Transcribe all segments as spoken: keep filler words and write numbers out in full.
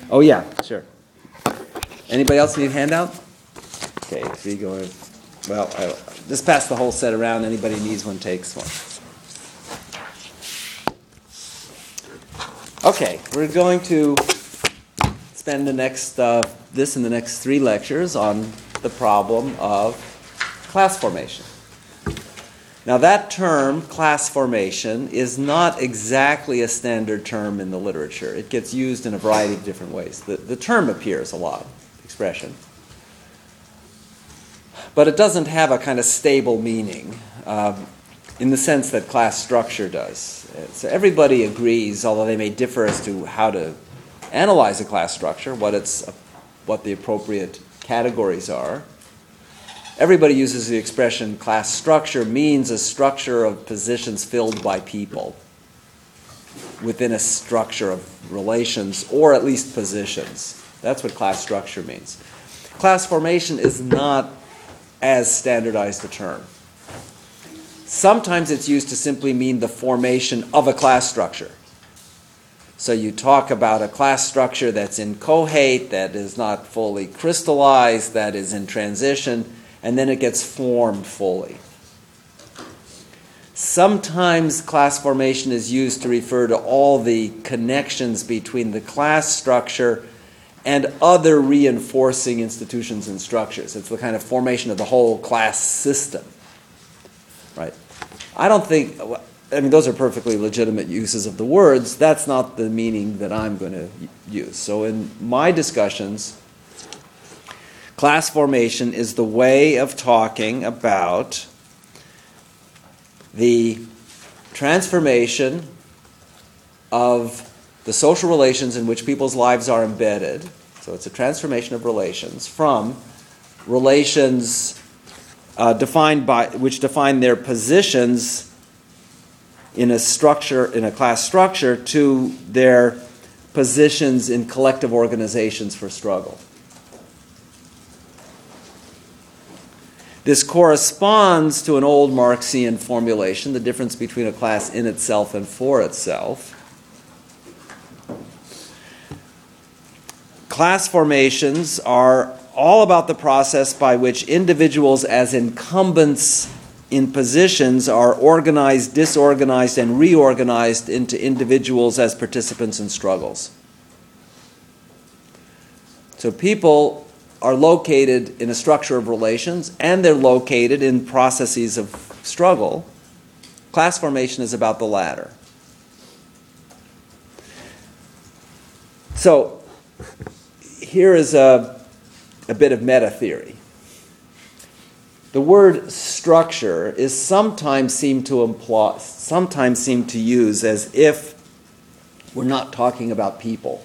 Oh, yeah, sure. Anybody else need a handout? Okay, so you go, well, I, just pass the whole set around. Anybody needs one takes one. Okay, we're going to spend the next, uh, this and the next three lectures on the problem of class formation. Now that term, class formation, is not exactly a standard term in the literature. It gets used in a variety of different ways. The, the term appears a lot, expression. But it doesn't have a kind of stable meaning um, in the sense that class structure does. So everybody agrees, although they may differ as to how to analyze a class structure, what, it's, what the appropriate categories are. Everybody uses the expression class structure means a structure of positions filled by people within a structure of relations, or at least positions. That's what class structure means. Class formation is not as standardized a term. Sometimes it's used to simply mean the formation of a class structure. So you talk about a class structure that's inchoate, that is not fully crystallized, that is in transition, and then it gets formed fully. Sometimes class formation is used to refer to all the connections between the class structure and other reinforcing institutions and structures. It's the kind of formation of the whole class system. Right? I don't think, I mean, those are perfectly legitimate uses of the words. That's not the meaning that I'm going to use. So in my discussions, class formation is the way of talking about the transformation of the social relations in which people's lives are embedded. So it's a transformation of relations from relations uh, defined by which define their positions in a structure, in a class structure, to their positions in collective organizations for struggle. This corresponds to an old Marxian formulation, the difference between a class in itself and for itself. Class formations are all about the process by which individuals as incumbents in positions are organized, disorganized, and reorganized into individuals as participants in struggles. So people are located in a structure of relations, and they're located in processes of struggle. Class formation is about the latter. So here is a, a bit of meta theory. The word structure is sometimes seen to imply, sometimes seem to use as if we're not talking about people.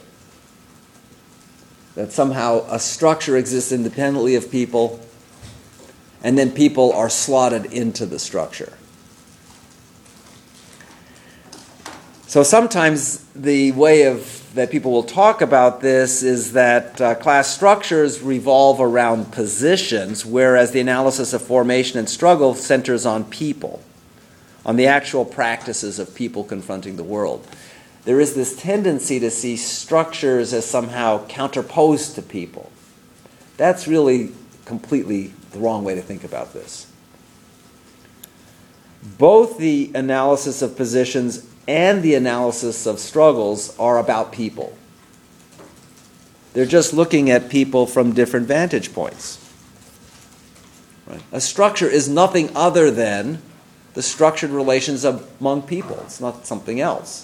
That somehow a structure exists independently of people, and then people are slotted into the structure. So sometimes the way of that people will talk about this is that uh, class structures revolve around positions, whereas the analysis of formation and struggle centers on people, on the actual practices of people confronting the world. There is this tendency to see structures as somehow counterposed to people. That's really completely the wrong way to think about this. Both the analysis of positions and the analysis of struggles are about people. They're just looking at people from different vantage points. Right? A structure is nothing other than the structured relations among people. It's not something else.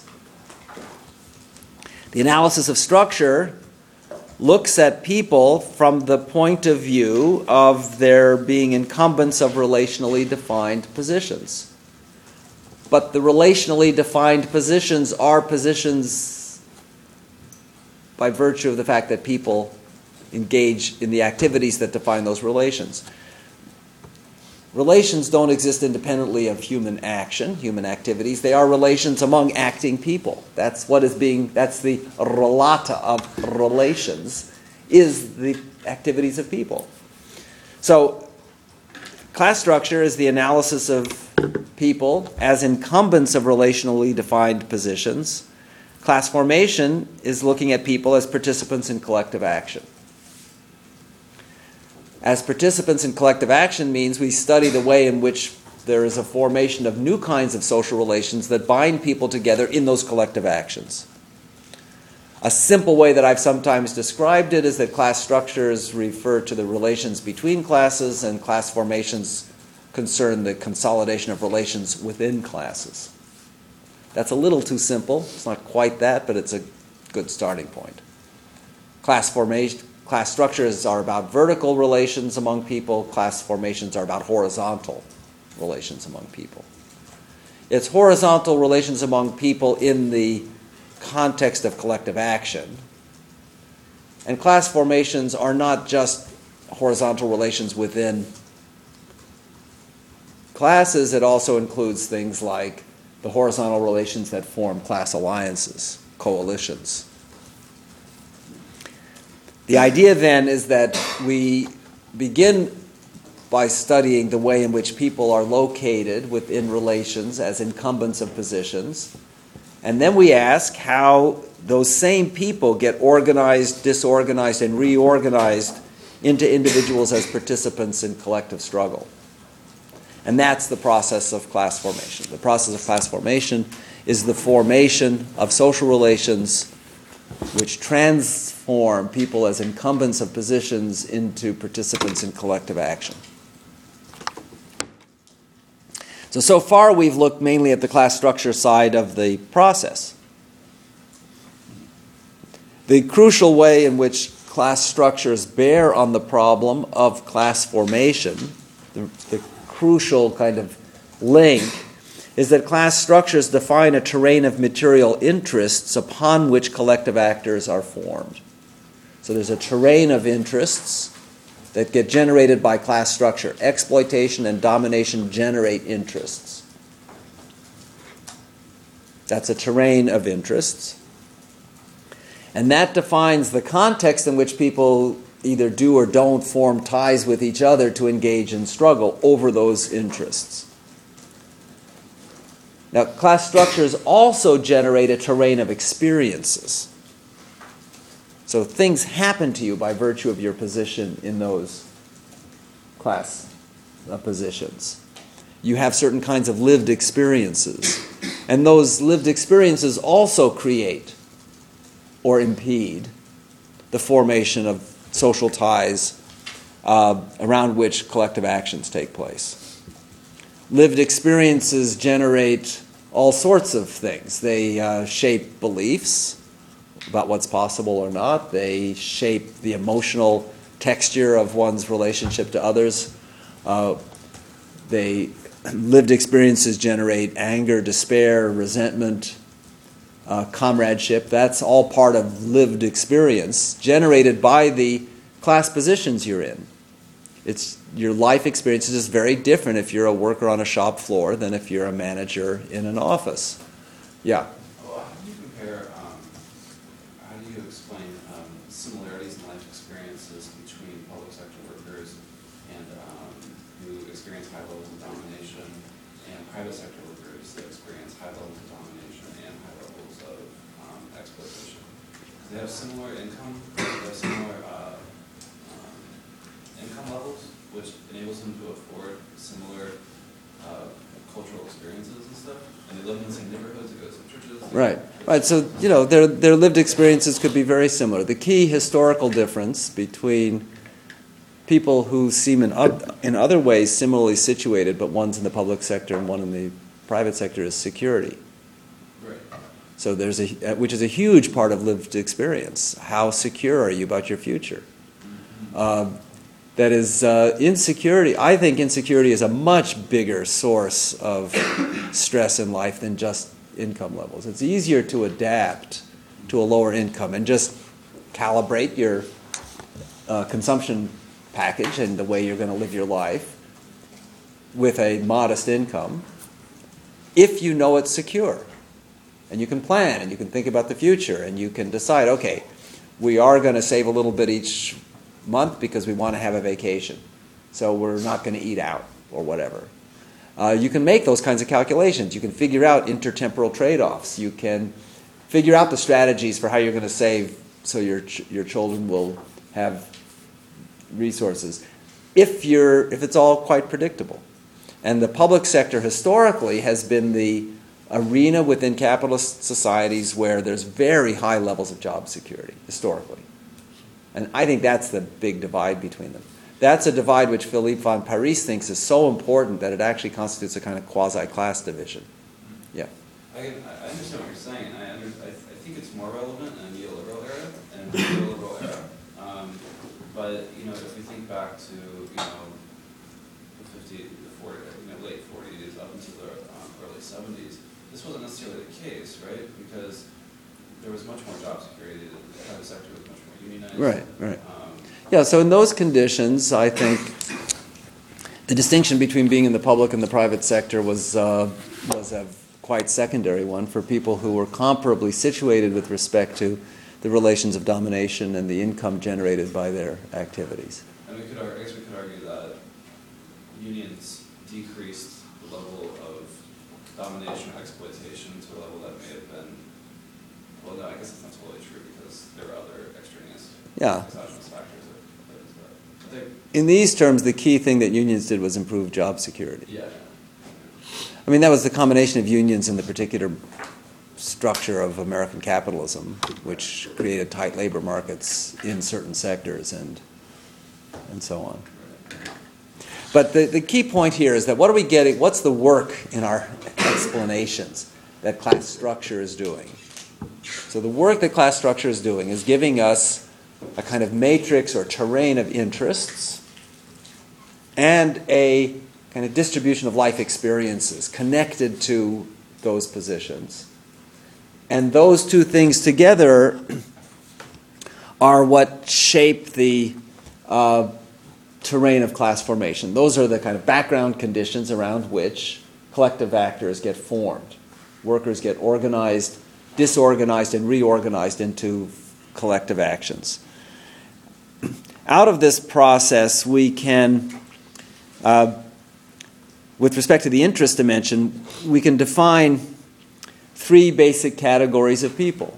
The analysis of structure looks at people from the point of view of their being incumbents of relationally defined positions. But the relationally defined positions are positions by virtue of the fact that people engage in the activities that define those relations. Relations don't exist independently of human action, human activities. They are relations among acting people. That's what is being, that's the relata of relations, is the activities of people. So, class structure is the analysis of people as incumbents of relationally defined positions. Class formation is looking at people as participants in collective action. As participants in collective action means we study the way in which there is a formation of new kinds of social relations that bind people together in those collective actions. A simple way that I've sometimes described it is that class structures refer to the relations between classes, and class formations concern the consolidation of relations within classes. That's a little too simple. It's not quite that, but it's a good starting point. Class formation, class structures are about vertical relations among people. Class formations are about horizontal relations among people. It's horizontal relations among people in the context of collective action. And class formations are not just horizontal relations within classes. It also includes things like the horizontal relations that form class alliances, coalitions. The idea then is that we begin by studying the way in which people are located within relations as incumbents of positions. And then we ask how those same people get organized, disorganized, and reorganized into individuals as participants in collective struggle. And that's the process of class formation. The process of class formation is the formation of social relations which transform people as incumbents of positions into participants in collective action. So, so far we've looked mainly at the class structure side of the process. The crucial way in which class structures bear on the problem of class formation, the, the crucial kind of link, is that class structures define a terrain of material interests upon which collective actors are formed. So there's a terrain of interests that get generated by class structure. Exploitation and domination generate interests. That's a terrain of interests. And that defines the context in which people either do or don't form ties with each other to engage in struggle over those interests. Now, class structures also generate a terrain of experiences. So things happen to you by virtue of your position in those class uh, positions. You have certain kinds of lived experiences. And those lived experiences also create or impede the formation of social ties uh, around which collective actions take place. Lived experiences generate all sorts of things. They uh, shape beliefs about what's possible or not. They shape the emotional texture of one's relationship to others. Uh, they lived experiences generate anger, despair, resentment, uh, comradeship. That's all part of lived experience generated by the class positions you're in. It's your life experience is just very different if you're a worker on a shop floor than if you're a manager in an office. Yeah. Well, how do you compare? Um, how do you explain um, similarities in life experiences between public sector workers and um, who experience high levels of domination, and private sector workers that experience high levels of domination and high levels of um, exploitation? They have similar income. They have similar uh, um, income levels, which enables them to afford similar uh, cultural experiences and stuff. And they live in the same neighborhoods, they go to the same churches. Right, right. So, you know, their, their lived experiences could be very similar. The key historical difference between people who seem in, in other ways similarly situated, but one's in the public sector and one in the private sector, is security. Right. So there's a, which is a huge part of lived experience. How secure are you about your future? Mm-hmm. Uh, that is, uh, insecurity, I think insecurity is a much bigger source of stress in life than just income levels. It's easier to adapt to a lower income and just calibrate your uh, consumption package and the way you're going to live your life with a modest income if you know it's secure. And you can plan and you can think about the future and you can decide, okay, we are going to save a little bit each month because we want to have a vacation. So we're not going to eat out or whatever. Uh, you can make those kinds of calculations. You can figure out intertemporal trade-offs. You can figure out the strategies for how you're going to save so your ch- your children will have resources. If you're if it's all quite predictable, and the public sector historically has been the arena within capitalist societies where there's very high levels of job security historically, and I think that's the big divide between them. That's a divide which Philippe von Paris thinks is so important that it actually constitutes a kind of quasi-class division. Yeah. I, can, I understand what you're saying. I, under, I, I think it's more relevant in a neoliberal era and a neoliberal era. Um, but you know, if we think back to you know the fifty, the forty, you know, late forties up until the um, early seventies, this wasn't necessarily the case, right? Because there was much more job security. The private sector was much more unionized. Right. Right. Um, Yeah, so in those conditions, I think the distinction between being in the public and the private sector was uh, was a quite secondary one for people who were comparably situated with respect to the relations of domination and the income generated by their activities. And we could, I guess we could argue that unions decreased the level of domination or exploitation to a level that may have been, well, no, I guess that's not totally true because there are other extraneous Yeah. exogenous factors that, that is there. I think, In these terms, the key thing that unions did was improve job security. yeah. I mean, that was the combination of unions and the particular structure of American capitalism, which created tight labor markets in certain sectors and and so on. But the, the key point here is that what are we getting, what's the work in our explanations that class structure is doing? So the work that class structure is doing is giving us a kind of matrix or terrain of interests and a kind of distribution of life experiences connected to those positions. And those two things together are what shape the uh, terrain of class formation. Those are the kind of background conditions around which collective actors get formed. Workers get organized, disorganized, and reorganized into collective actions. Out of this process, we can, uh, with respect to the interest dimension, we can define three basic categories of people.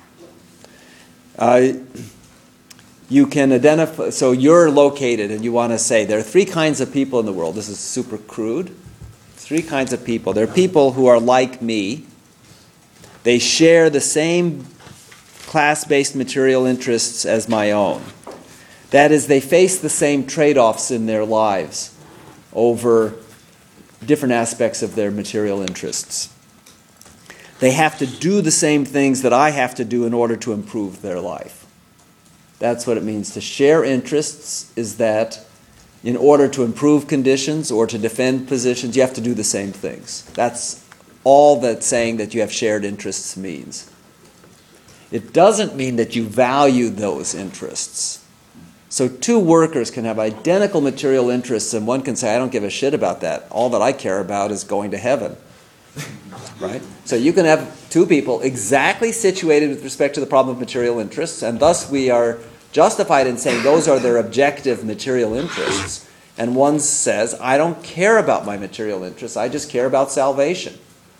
Uh, you can identify, so you're located and you want to say there are three kinds of people in the world. This is super crude. Three kinds of people. There are people who are like me. They share the same class-based material interests as my own. That is, they face the same trade-offs in their lives over different aspects of their material interests. They have to do the same things that I have to do in order to improve their life. That's what it means to share interests, is that in order to improve conditions or to defend positions, you have to do the same things. That's all that saying that you have shared interests means. It doesn't mean that you value those interests. So two workers can have identical material interests, and one can say, I don't give a shit about that. All that I care about is going to heaven. Right? So you can have two people exactly situated with respect to the problem of material interests, and thus we are justified in saying those are their objective material interests. And one says, I don't care about my material interests, I just care about salvation.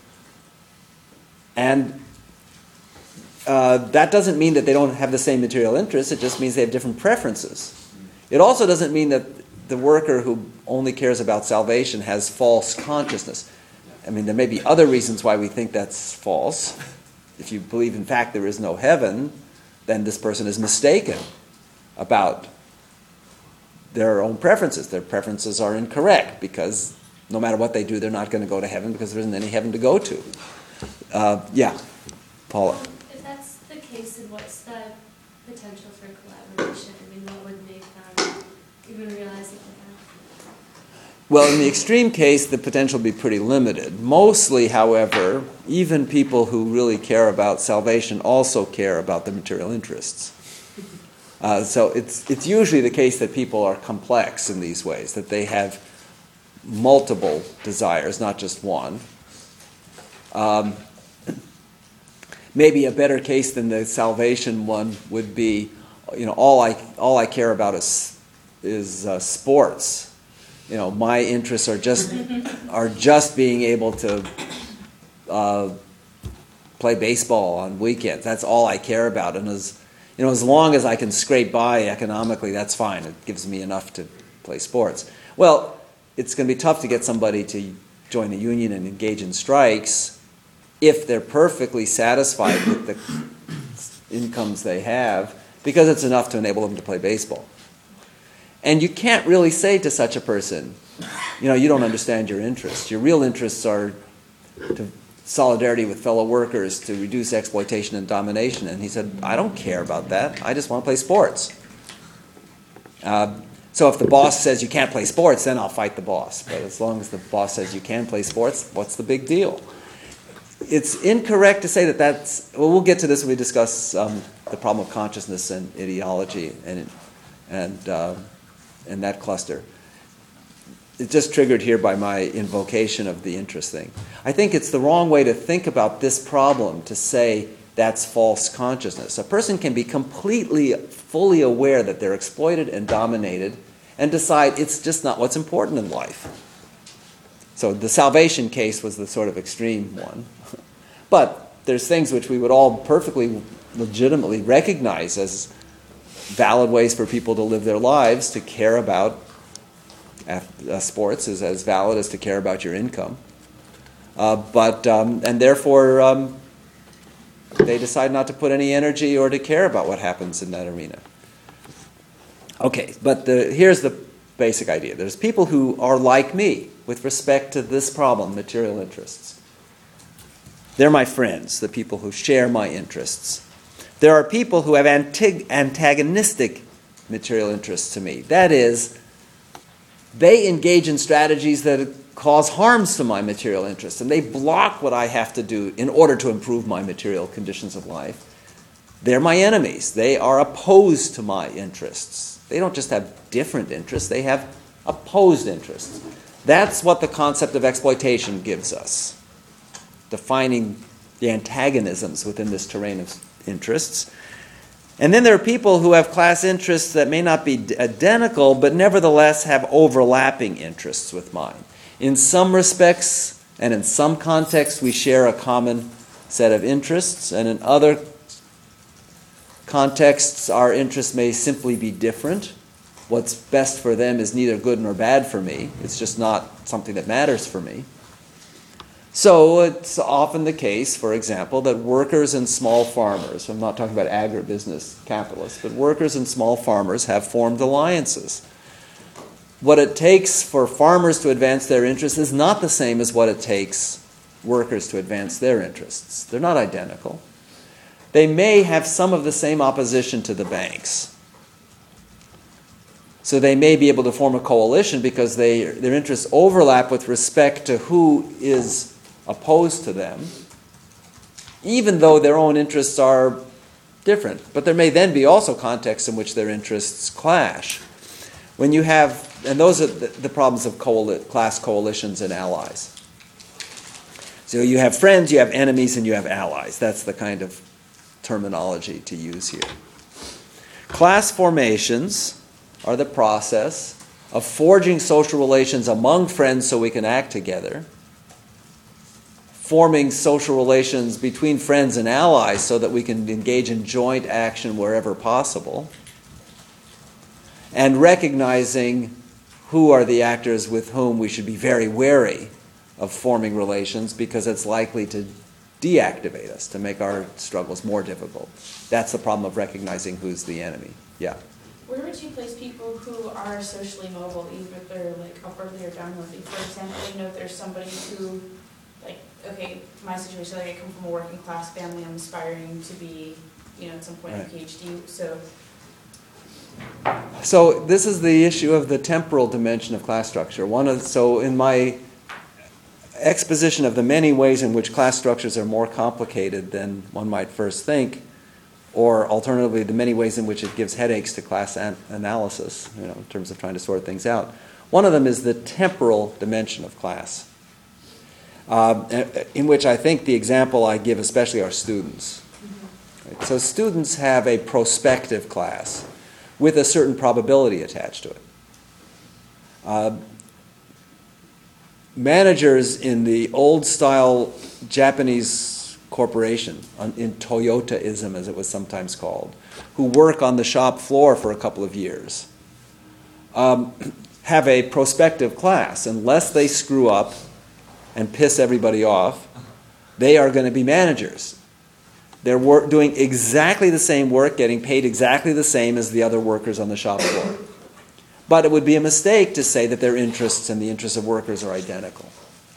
And uh, that doesn't mean that they don't have the same material interests, it just means they have different preferences. It also doesn't mean that the worker who only cares about salvation has false consciousness. I mean, there may be other reasons why we think that's false. If you believe, in fact, there is no heaven, then this person is mistaken about their own preferences. Their preferences are incorrect because no matter what they do, they're not going to go to heaven because there isn't any heaven to go to. Uh, yeah, Paula. If that's the case, then what's the potential for collaboration? I mean, what would make them even realize that they have? Well, in the extreme case, the potential would be pretty limited. Mostly, however, even people who really care about salvation also care about the material interests. Uh, so it's it's usually the case that people are complex in these ways, that they have multiple desires, not just one. Um, maybe a better case than the salvation one would be, you know, all I all I care about is is uh, sports. You know, my interests are just are just being able to uh, play baseball on weekends. That's all I care about. And as you know, as long as I can scrape by economically, that's fine. It gives me enough to play sports. Well, it's going to be tough to get somebody to join the union and engage in strikes if they're perfectly satisfied with the incomes they have, because it's enough to enable them to play baseball. And you can't really say to such a person, you know, you don't understand your interests. Your real interests are to solidarity with fellow workers, to reduce exploitation and domination. And he said, I don't care about that. I just want to play sports. Uh, so if the boss says you can't play sports, then I'll fight the boss. But as long as the boss says you can play sports, what's the big deal? It's incorrect to say that that's, well, we'll get to this when we discuss um, the problem of consciousness and ideology and, and, uh, and that cluster. It's just triggered here by my invocation of the interest thing. I think it's the wrong way to think about this problem to say that's false consciousness. A person can be completely, fully aware that they're exploited and dominated and decide it's just not what's important in life. So the salvation case was the sort of extreme one. But there's things which we would all perfectly legitimately recognize as valid ways for people to live their lives. To care about uh, sports is as valid as to care about your income. Uh, but um, and therefore um, they decide not to put any energy or to care about what happens in that arena. Okay, but the, here's the basic idea. There's people who are like me with respect to this problem, material interests. They're my friends, the people who share my interests. There are people who have antig- antagonistic material interests to me. That is, they engage in strategies that cause harms to my material interests, and they block what I have to do in order to improve my material conditions of life. They're my enemies. They are opposed to my interests. They don't just have different interests, they have opposed interests. That's what the concept of exploitation gives us, defining the antagonisms within this terrain of interests. And then there are people who have class interests that may not be identical, but nevertheless have overlapping interests with mine. In some respects and in some contexts, we share a common set of interests, and in other contexts, our interests may simply be different. What's best for them is neither good nor bad for me. It's just not something that matters for me. So it's often the case, for example, that workers and small farmers, I'm not talking about agribusiness capitalists, but workers and small farmers have formed alliances. What it takes for farmers to advance their interests is not the same as what it takes workers to advance their interests. They're not identical. They may have some of the same opposition to the banks. So they may be able to form a coalition because they, their interests overlap with respect to who is opposed to them, even though their own interests are different. But there may then be also contexts in which their interests clash. When you have, and those are the, the problems of coali- class coalitions and allies. So you have friends, you have enemies, and you have allies. That's the kind of terminology to use here. Class formations are the process of forging social relations among friends so we can act together, forming social relations between friends and allies so that we can engage in joint action wherever possible, and recognizing who are the actors with whom we should be very wary of forming relations because it's likely to deactivate us, to make our struggles more difficult. That's the problem of recognizing who's the enemy. Yeah. Where would you place people who are socially mobile, either they're like upwardly or downwardly? For example, you know, there's somebody who, like, okay, my situation, like I come from a working class family, I'm aspiring to be, you know, at some point Right. a PhD, so. So this is the issue of the temporal dimension of class structure. One of so in my exposition of the many ways in which class structures are more complicated than one might first think, or alternatively, the many ways in which it gives headaches to class an- analysis, you know, in terms of trying to sort things out. One of them is the temporal dimension of class, uh, in which I think the example I give especially are students. Right? So students have a prospective class with a certain probability attached to it. Uh, managers in the old-style Japanese corporation, in Toyotaism as it was sometimes called, who work on the shop floor for a couple of years, um, have a prospective class. Unless they screw up and piss everybody off, they are going to be managers. They're work, doing exactly the same work, getting paid exactly the same as the other workers on the shop floor. But it would be a mistake to say that their interests and the interests of workers are identical.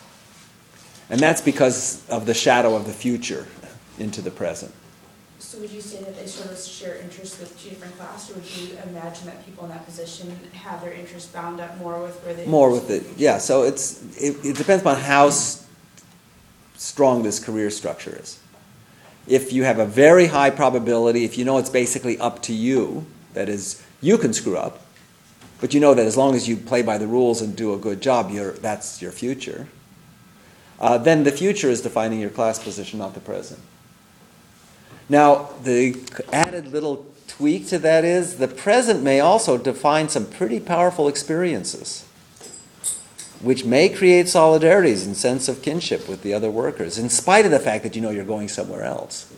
And that's because of the shadow of the future into the present. So would you say that they sort of share interests with two different classes, or would you imagine that people in that position have their interests bound up more with where they... More with it, yeah. So it's it, it depends on how s- strong this career structure is. If you have a very high probability, if you know it's basically up to you, that is, you can screw up, but you know that as long as you play by the rules and do a good job, you're, that's your future. Uh, then the future is defining your class position, not the present. Now, the added little tweak to that is the present may also define some pretty powerful experiences, which may create solidarities and sense of kinship with the other workers, in spite of the fact that you know you're going somewhere else.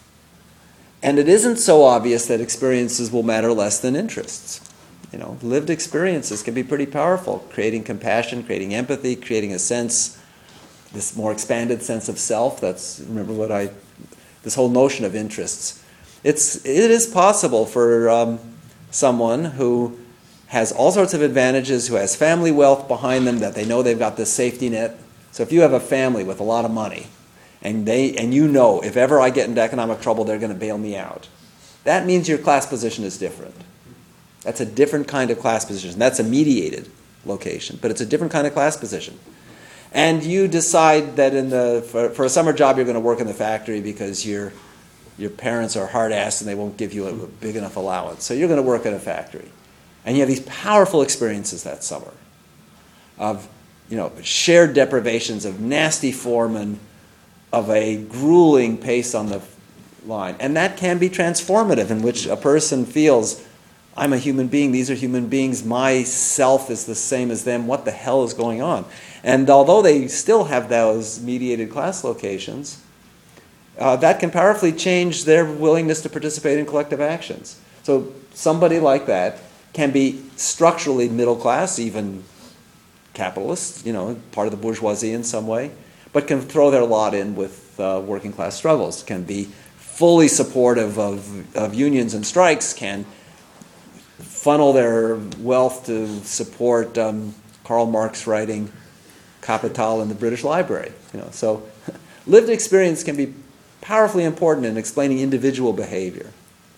And it isn't so obvious that experiences will matter less than interests. You know, lived experiences can be pretty powerful, creating compassion, creating empathy, creating a sense, this more expanded sense of self. That's, remember what I, this whole notion of interests. It's, it is possible for um, someone who has all sorts of advantages, who has family wealth behind them, that they know they've got this safety net. So if you have a family with a lot of money, and they and you know, if ever I get into economic trouble, they're going to bail me out, that means your class position is different. That's a different kind of class position. That's a mediated location, but it's a different kind of class position. And you decide that in the for, for a summer job, you're going to work in the factory because your your parents are hard-assed and they won't give you a big enough allowance. So you're going to work in a factory. And you have these powerful experiences that summer of, you know, shared deprivations, of nasty foremen, of a grueling pace on the line. And that can be transformative, in which a person feels, I'm a human being, these are human beings, my self is the same as them, what the hell is going on? And although they still have those mediated class locations, uh, that can powerfully change their willingness to participate in collective actions. So somebody like that can be structurally middle class, even capitalist, you know, part of the bourgeoisie in some way, but can throw their lot in with uh, working class struggles, can be fully supportive of, of unions and strikes, can funnel their wealth to support um, Karl Marx writing Kapital in the British Library. You know, so lived experience can be powerfully important in explaining individual behavior.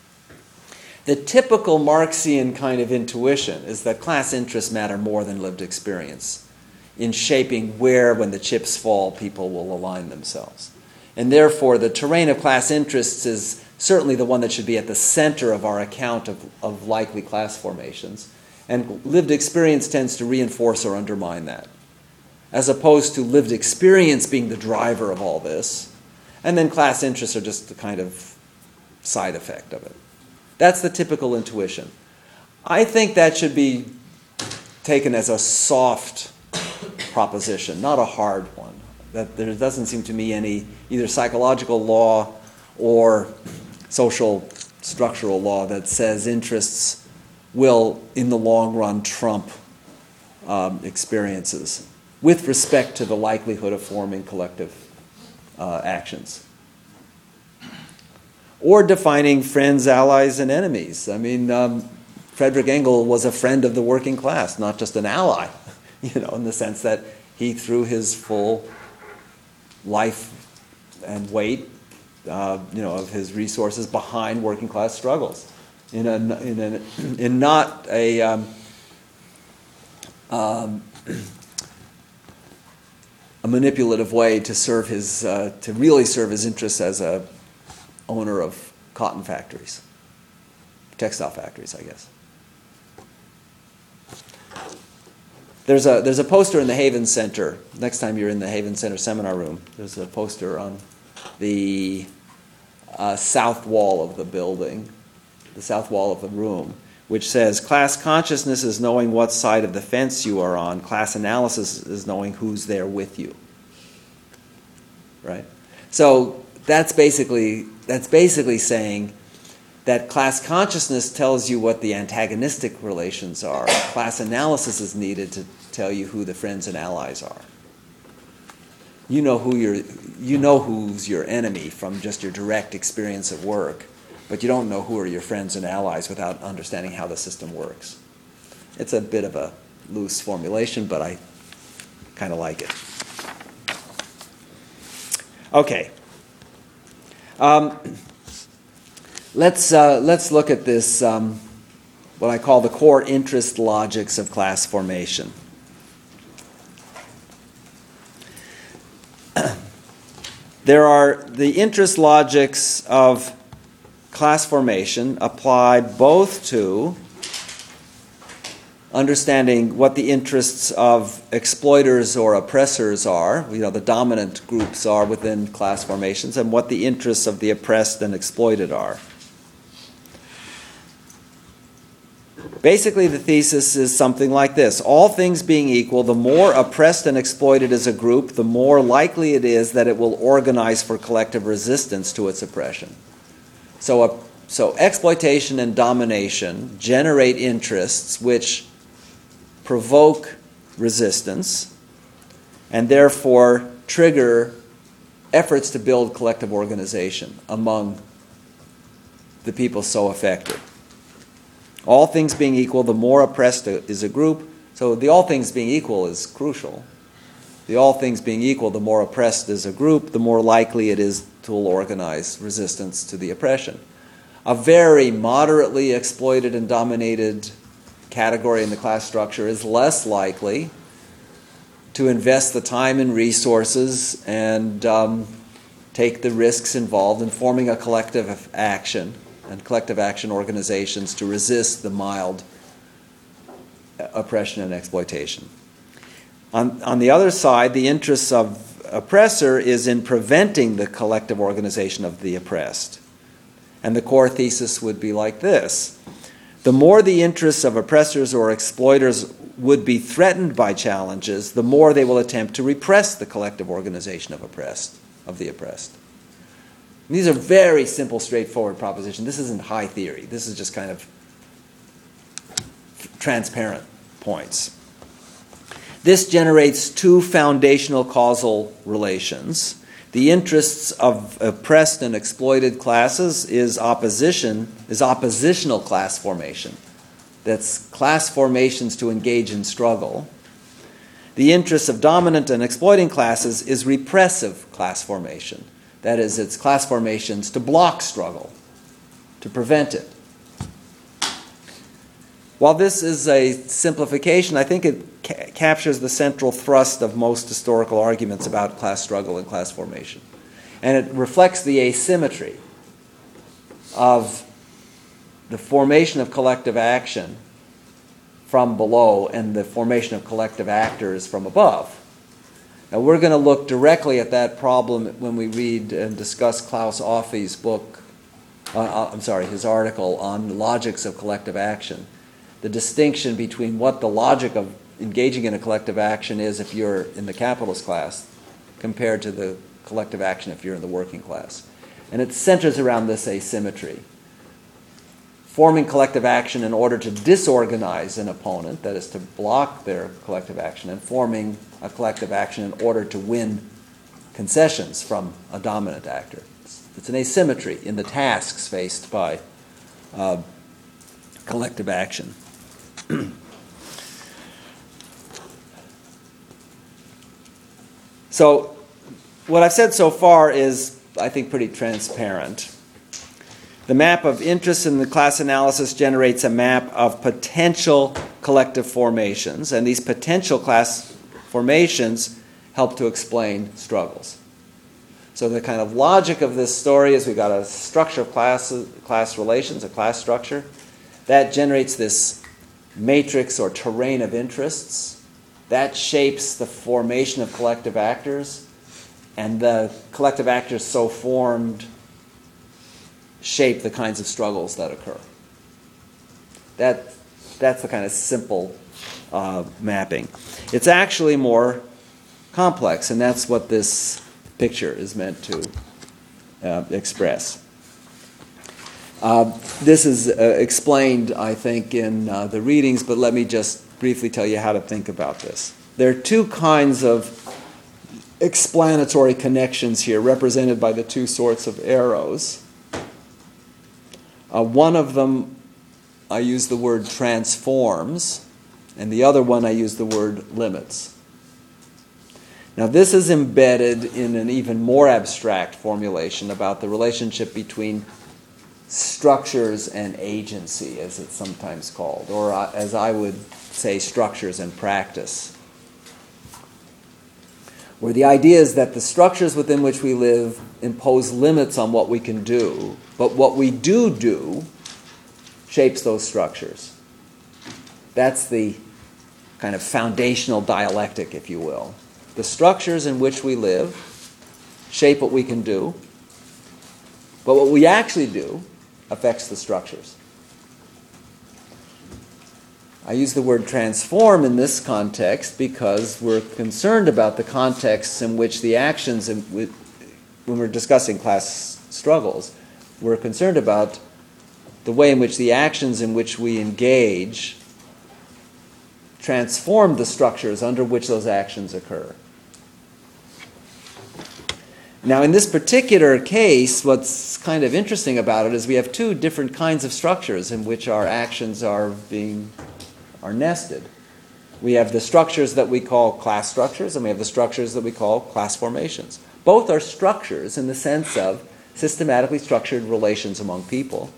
The typical Marxian kind of intuition is that class interests matter more than lived experience in shaping where, when the chips fall, people will align themselves. And therefore, the terrain of class interests is certainly the one that should be at the center of our account of, of likely class formations. And lived experience tends to reinforce or undermine that, as opposed to lived experience being the driver of all this. And then class interests are just the kind of side effect of it. That's the typical intuition. I think that should be taken as a soft proposition, not a hard one. That there doesn't seem to me any either psychological law or social structural law that says interests will, in the long run, trump um, experiences with respect to the likelihood of forming collective uh, actions. Or defining friends, allies, and enemies. I mean, um, Frederick Engel was a friend of the working class, not just an ally, you know, in the sense that he threw his full life and weight, uh, you know, of his resources behind working class struggles, in a in a in not a um, um, a manipulative way to serve his uh, to really serve his interests as a owner of cotton factories, textile factories, I guess. There's a there's a poster in the Haven Center. Next time you're in the Haven Center seminar room, there's a poster on the uh, south wall of the building, the south wall of the room, which says, class consciousness is knowing what side of the fence you are on. Class analysis is knowing who's there with you. Right? So that's basically that's basically saying that class consciousness tells you what the antagonistic relations are. Class analysis is needed to tell you who the friends and allies are. You know who your you know who's your enemy from just your direct experience of work, but you don't know who are your friends and allies without understanding how the system works. It's a bit of a loose formulation, but I kind of like it. Okay. Um, let's uh, let's look at this, um, what I call the core interest logics of class formation. There are the interest logics of class formation apply both to understanding what the interests of exploiters or oppressors are, you know, the dominant groups are within class formations, and what the interests of the oppressed and exploited are. Basically, the thesis is something like this. All things being equal, the more oppressed and exploited is a group, the more likely it is that it will organize for collective resistance to its oppression. So, uh, so exploitation and domination generate interests which provoke resistance and therefore trigger efforts to build collective organization among the people so affected. All things being equal, the more oppressed is a group. So the all things being equal is crucial. The all things being equal, the more oppressed is a group, the more likely it is to organize resistance to the oppression. A very moderately exploited and dominated category in the class structure is less likely to invest the time and resources and um, take the risks involved in forming a collective action and collective action organizations to resist the mild oppression and exploitation. On, on the other side, the interests of oppressor is in preventing the collective organization of the oppressed. And the core thesis would be like this. The more the interests of oppressors or exploiters would be threatened by challenges, the more they will attempt to repress the collective organization of oppressed, of the oppressed. And these are very simple, straightforward propositions. This isn't high theory. This is just kind of transparent points. This generates two foundational causal relations. The interests of oppressed and exploited classes is opposition, is oppositional class formation. That's class formations to engage in struggle. The interests of dominant and exploiting classes is repressive class formation. That is, it's class formations to block struggle, to prevent it. While this is a simplification, I think it ca- captures the central thrust of most historical arguments about class struggle and class formation. And it reflects the asymmetry of the formation of collective action from below and the formation of collective actors from above. Now, we're going to look directly at that problem when we read and discuss Klaus Offe's book, uh, I'm sorry, his article on logics of collective action. The distinction between what the logic of engaging in a collective action is if you're in the capitalist class compared to the collective action if you're in the working class. And it centers around this asymmetry. Forming collective action in order to disorganize an opponent, that is to block their collective action, and forming a collective action in order to win concessions from a dominant actor. It's, it's an asymmetry in the tasks faced by uh, collective action. So, what I've said so far is, I think, pretty transparent. The map of interest in the class analysis generates a map of potential collective formations, and these potential class formations help to explain struggles. So the kind of logic of this story is we've got a structure of class, class relations, a class structure, that generates this matrix or terrain of interests. That shapes the formation of collective actors, and the collective actors so formed shape the kinds of struggles that occur. That, that's the kind of simple uh, mapping. It's actually more complex, and that's what this picture is meant to uh, express. Uh, this is uh, explained, I think, in uh, the readings, but let me just briefly tell you how to think about this. There are two kinds of explanatory connections here, represented by the two sorts of arrows. Uh, one of them, I use the word transforms, and the other one I use the word limits. Now, this is embedded in an even more abstract formulation about the relationship between structures and agency, as it's sometimes called, or uh, as I would say, structures and practice. Where the idea is that the structures within which we live impose limits on what we can do, but what we do do shapes those structures. That's the kind of foundational dialectic, if you will. The structures in which we live shape what we can do, but what we actually do affects the structures. I use the word transform in this context because we're concerned about the contexts in which the actions, in, when we're discussing class struggles, we're concerned about the way in which the actions in which we engage transform the structures under which those actions occur. Now, in this particular case, what's kind of interesting about it is we have two different kinds of structures in which our actions are being are nested. We have the structures that we call class structures, and we have the structures that we call class formations. Both are structures in the sense of systematically structured relations among people.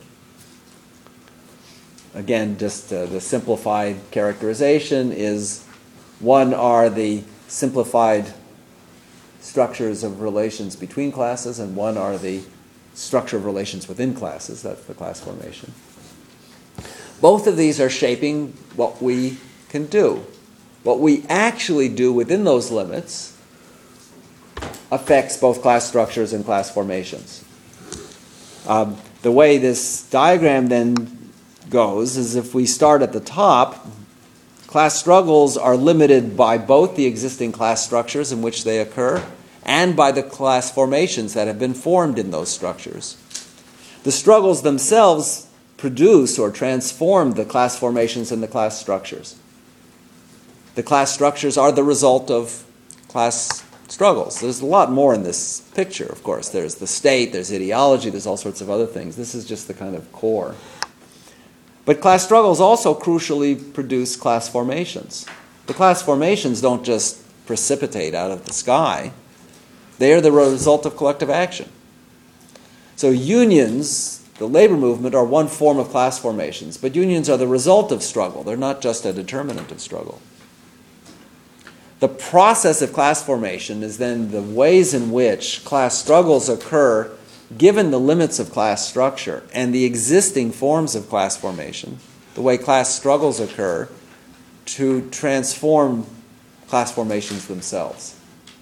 Again, just uh, the simplified characterization is one are the simplified structures of relations between classes, and one are the structure of relations within classes. That's the class formation. Both of these are shaping what we can do. What we actually do within those limits affects both class structures and class formations. Um, the way this diagram then goes is if we start at the top, class struggles are limited by both the existing class structures in which they occur and by the class formations that have been formed in those structures. The struggles themselves produce or transform the class formations and the class structures. The class structures are the result of class struggles. There's a lot more in this picture, of course. There's the state, there's ideology, there's all sorts of other things. This is just the kind of core. But class struggles also crucially produce class formations. The class formations don't just precipitate out of the sky. They are the result of collective action. So unions, the labor movement, are one form of class formations, but unions are the result of struggle. They're not just a determinant of struggle. The process of class formation is then the ways in which class struggles occur given the limits of class structure and the existing forms of class formation, the way class struggles occur to transform class formations themselves.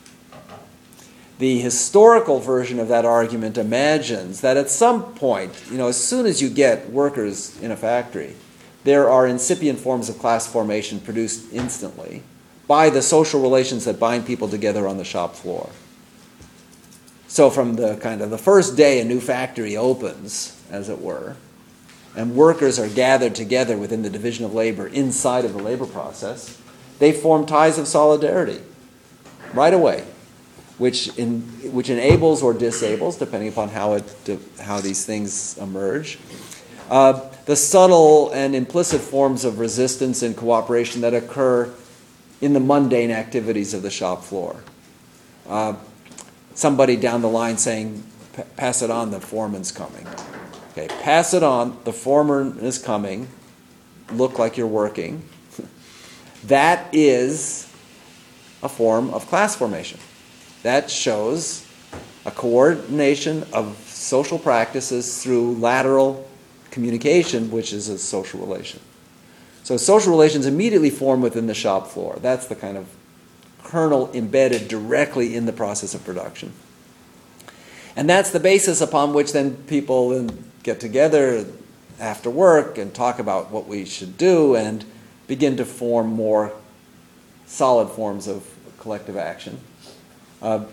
The historical version of that argument imagines that at some point, you know, as soon as you get workers in a factory, there are incipient forms of class formation produced instantly by the social relations that bind people together on the shop floor. So from the kind of the first day a new factory opens, as it were, and workers are gathered together within the division of labor inside of the labor process, they form ties of solidarity right away, which in, which enables or disables, depending upon how it how these things emerge, uh, the subtle and implicit forms of resistance and cooperation that occur in the mundane activities of the shop floor. Uh, somebody down the line saying, "Pass it on, the foreman's coming." Okay, pass it on, the foreman is coming. Look like you're working. That is a form of class formation. That shows a coordination of social practices through lateral communication, which is a social relation. So social relations immediately form within the shop floor. That's the kind of kernel embedded directly in the process of production. And that's the basis upon which then people get together after work and talk about what we should do and begin to form more solid forms of collective action. Uh,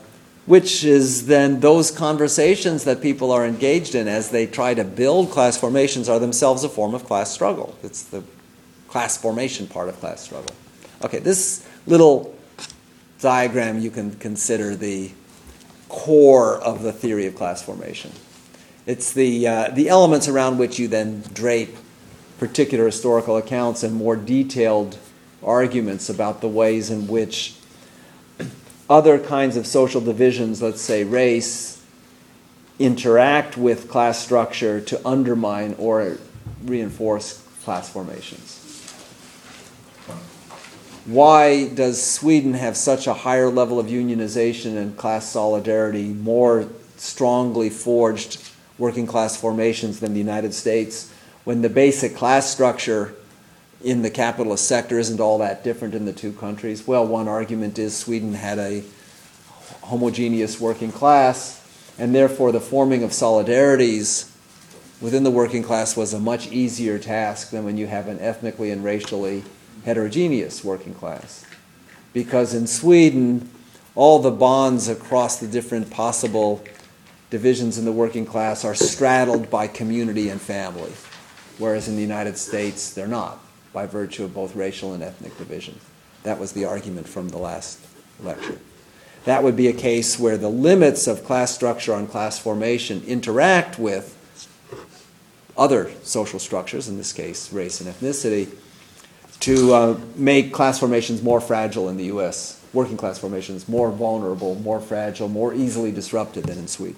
which is then those conversations that people are engaged in as they try to build class formations are themselves a form of class struggle. It's the class formation part of class struggle. Okay, this little diagram you can consider the core of the theory of class formation. It's the, uh, the elements around which you then drape particular historical accounts and more detailed arguments about the ways in which other kinds of social divisions, let's say race, interact with class structure to undermine or reinforce class formations. Why does Sweden have such a higher level of unionization and class solidarity, more strongly forged working class formations than the United States, when the basic class structure in the capitalist sector isn't all that different in the two countries? Well, one argument is Sweden had a homogeneous working class, and therefore the forming of solidarities within the working class was a much easier task than when you have an ethnically and racially heterogeneous working class. Because in Sweden, all the bonds across the different possible divisions in the working class are straddled by community and family, whereas in the United States, they're not, by virtue of both racial and ethnic division. That was the argument from the last lecture. That would be a case where the limits of class structure and class formation interact with other social structures, in this case race and ethnicity, to uh, make class formations more fragile in the U S, working class formations more vulnerable, more fragile, more easily disrupted than in Sweden.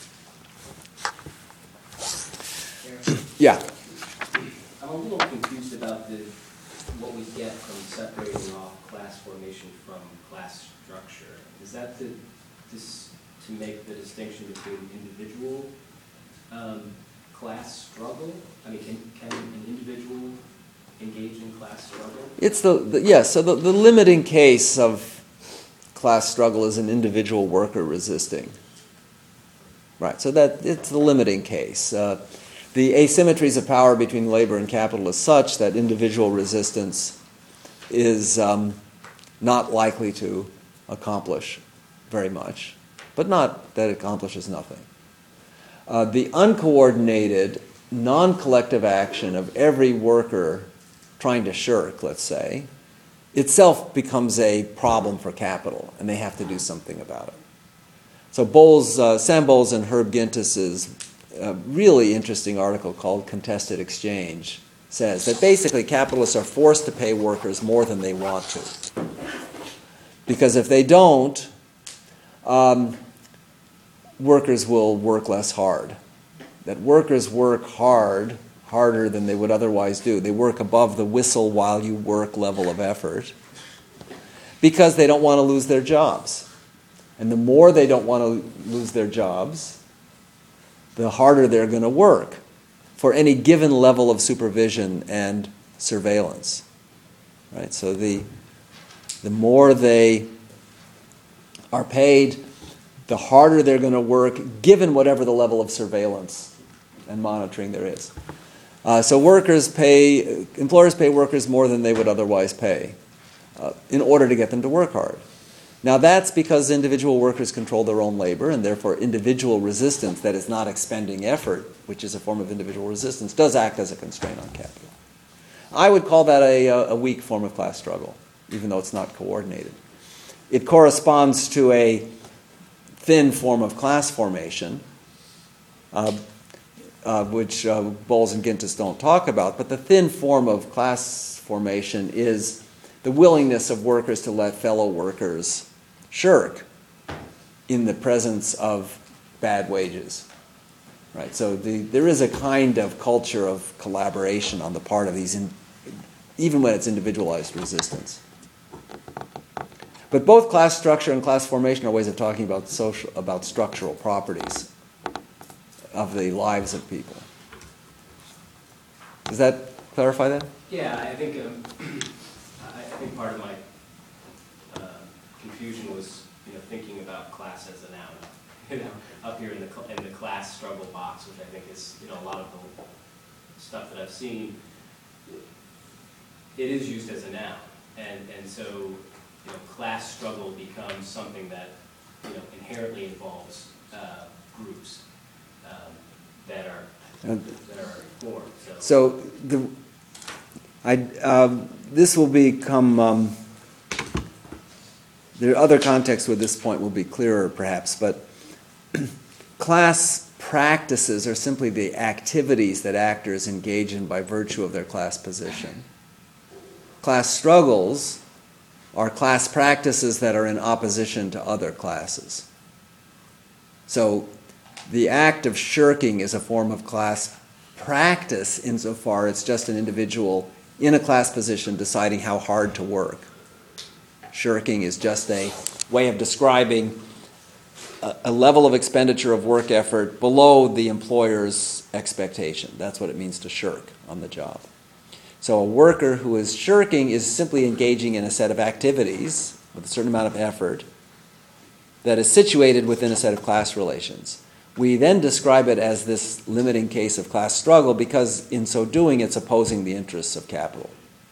Yeah? I'm a little confused about the, what we get from separating off class formation from class structure. Is that to, this, to make the distinction between individual um, class struggle? I mean, can, can an individual engage in class struggle? It's the, the yes, so the, the limiting case of class struggle is an individual worker resisting. Right, so that it's the limiting case. Uh, the asymmetries of power between labor and capital is such that individual resistance is um, not likely to accomplish very much, but not that it accomplishes nothing. Uh, the uncoordinated, non-collective action of every worker trying to shirk, let's say, itself becomes a problem for capital, and they have to do something about it. So Bowles, uh, Sam Bowles and Herb Gintis's uh, really interesting article called Contested Exchange says that basically capitalists are forced to pay workers more than they want to. Because if they don't, um, workers will work less hard. That workers work hard, harder than they would otherwise do. They work above the whistle while you work level of effort because they don't want to lose their jobs. And the more they don't want to lose their jobs, the harder they're going to work for any given level of supervision and surveillance. Right? So the, the more they are paid, the harder they're going to work, given whatever the level of surveillance and monitoring there is. Uh, so workers pay, employers pay workers more than they would otherwise pay uh, in order to get them to work hard. Now that's because individual workers control their own labor, and therefore individual resistance that is not expending effort, which is a form of individual resistance, does act as a constraint on capital. I would call that a, a weak form of class struggle, even though it's not coordinated. It corresponds to a thin form of class formation, uh, uh, which uh, Bowles and Gintis don't talk about, but the thin form of class formation is the willingness of workers to let fellow workers shirk in the presence of bad wages. Right? So the, there is a kind of culture of collaboration on the part of these, in, even when it's individualized resistance. But both class structure and class formation are ways of talking about social, about structural properties of the lives of people. Does that clarify that? Yeah, I think um, I think part of my uh, confusion was, you know, thinking about class as a noun. You know, up here in the cl- in the class struggle box, which I think is, you know, a lot of the stuff that I've seen. It is used as a noun, and and so, you know, class struggle becomes something that you know, inherently involves uh, groups um, that are Uh, that are formed. So, So the, I, um, this will become, um, there are other contexts where this point will be clearer perhaps, but class practices are simply the activities that actors engage in by virtue of their class position. Class struggles are class practices that are in opposition to other classes. So the act of shirking is a form of class practice insofar it's just an individual in a class position deciding how hard to work. Shirking is just a way of describing a, a level of expenditure of work effort below the employer's expectation. That's what it means to shirk on the job. So a worker who is shirking is simply engaging in a set of activities with a certain amount of effort that is situated within a set of class relations. We then describe it as this limiting case of class struggle because in so doing it's opposing the interests of capital.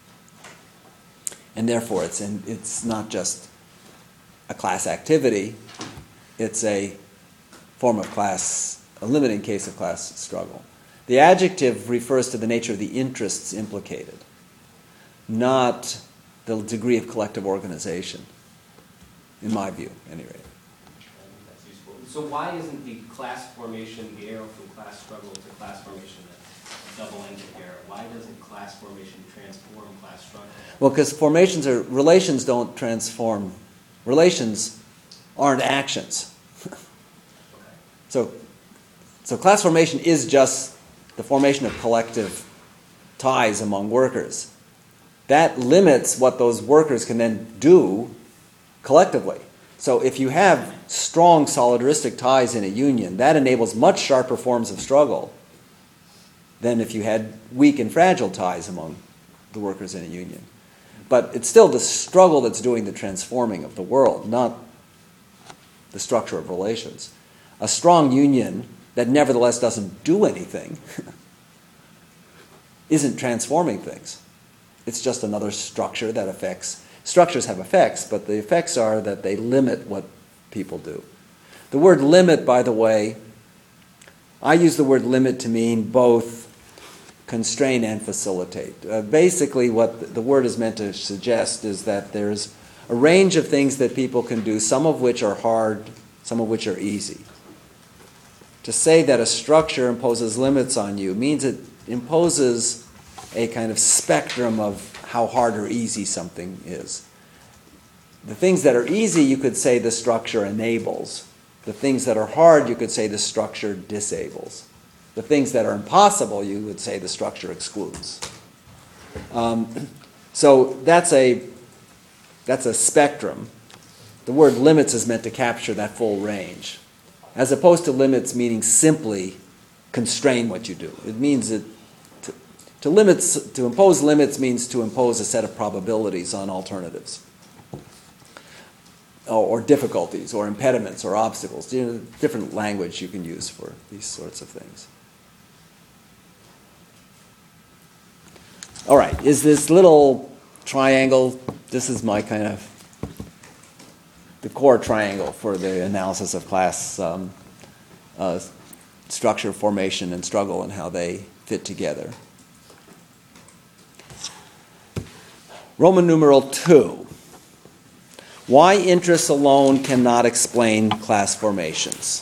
And therefore it's, in, it's not just a class activity, it's a form of class, a limiting case of class struggle. The adjective refers to the nature of the interests implicated, not the degree of collective organization, in my view, at any rate. that's useful. So why isn't the class formation, the arrow from class struggle to class formation, a double-ended arrow? Why doesn't class formation transform class struggle? Well, because formations are, relations don't transform. Relations aren't actions. Okay. So, so class formation is just the formation of collective ties among workers. That limits what those workers can then do collectively. So if you have strong solidaristic ties in a union, that enables much sharper forms of struggle than if you had weak and fragile ties among the workers in a union. But it's still the struggle that's doing the transforming of the world, not the structure of relations. A strong union that nevertheless doesn't do anything isn't transforming things. It's just another structure that affects. Structures have effects, but the effects are that they limit what people do. The word limit, by the way, I use the word limit to mean both constrain and facilitate. Uh, basically, what the word is meant to suggest is that there's a range of things that people can do, some of which are hard, some of which are easy. To say that a structure imposes limits on you means it imposes a kind of spectrum of how hard or easy something is. The things that are easy, you could say the structure enables. The things that are hard, you could say the structure disables. The things that are impossible, you would say the structure excludes. Um, so that's a, that's a spectrum. The word limits is meant to capture that full range, as opposed to limits meaning simply constrain what you do. It means that to, to limits, to impose limits means to impose a set of probabilities on alternatives, or, or difficulties, or impediments, or obstacles. You know, different language you can use for these sorts of things. All right, is this little triangle, this is my kind of, the core triangle for the analysis of class um, uh, structure, formation, and struggle and how they fit together. Roman numeral two. Why interests alone cannot explain class formations.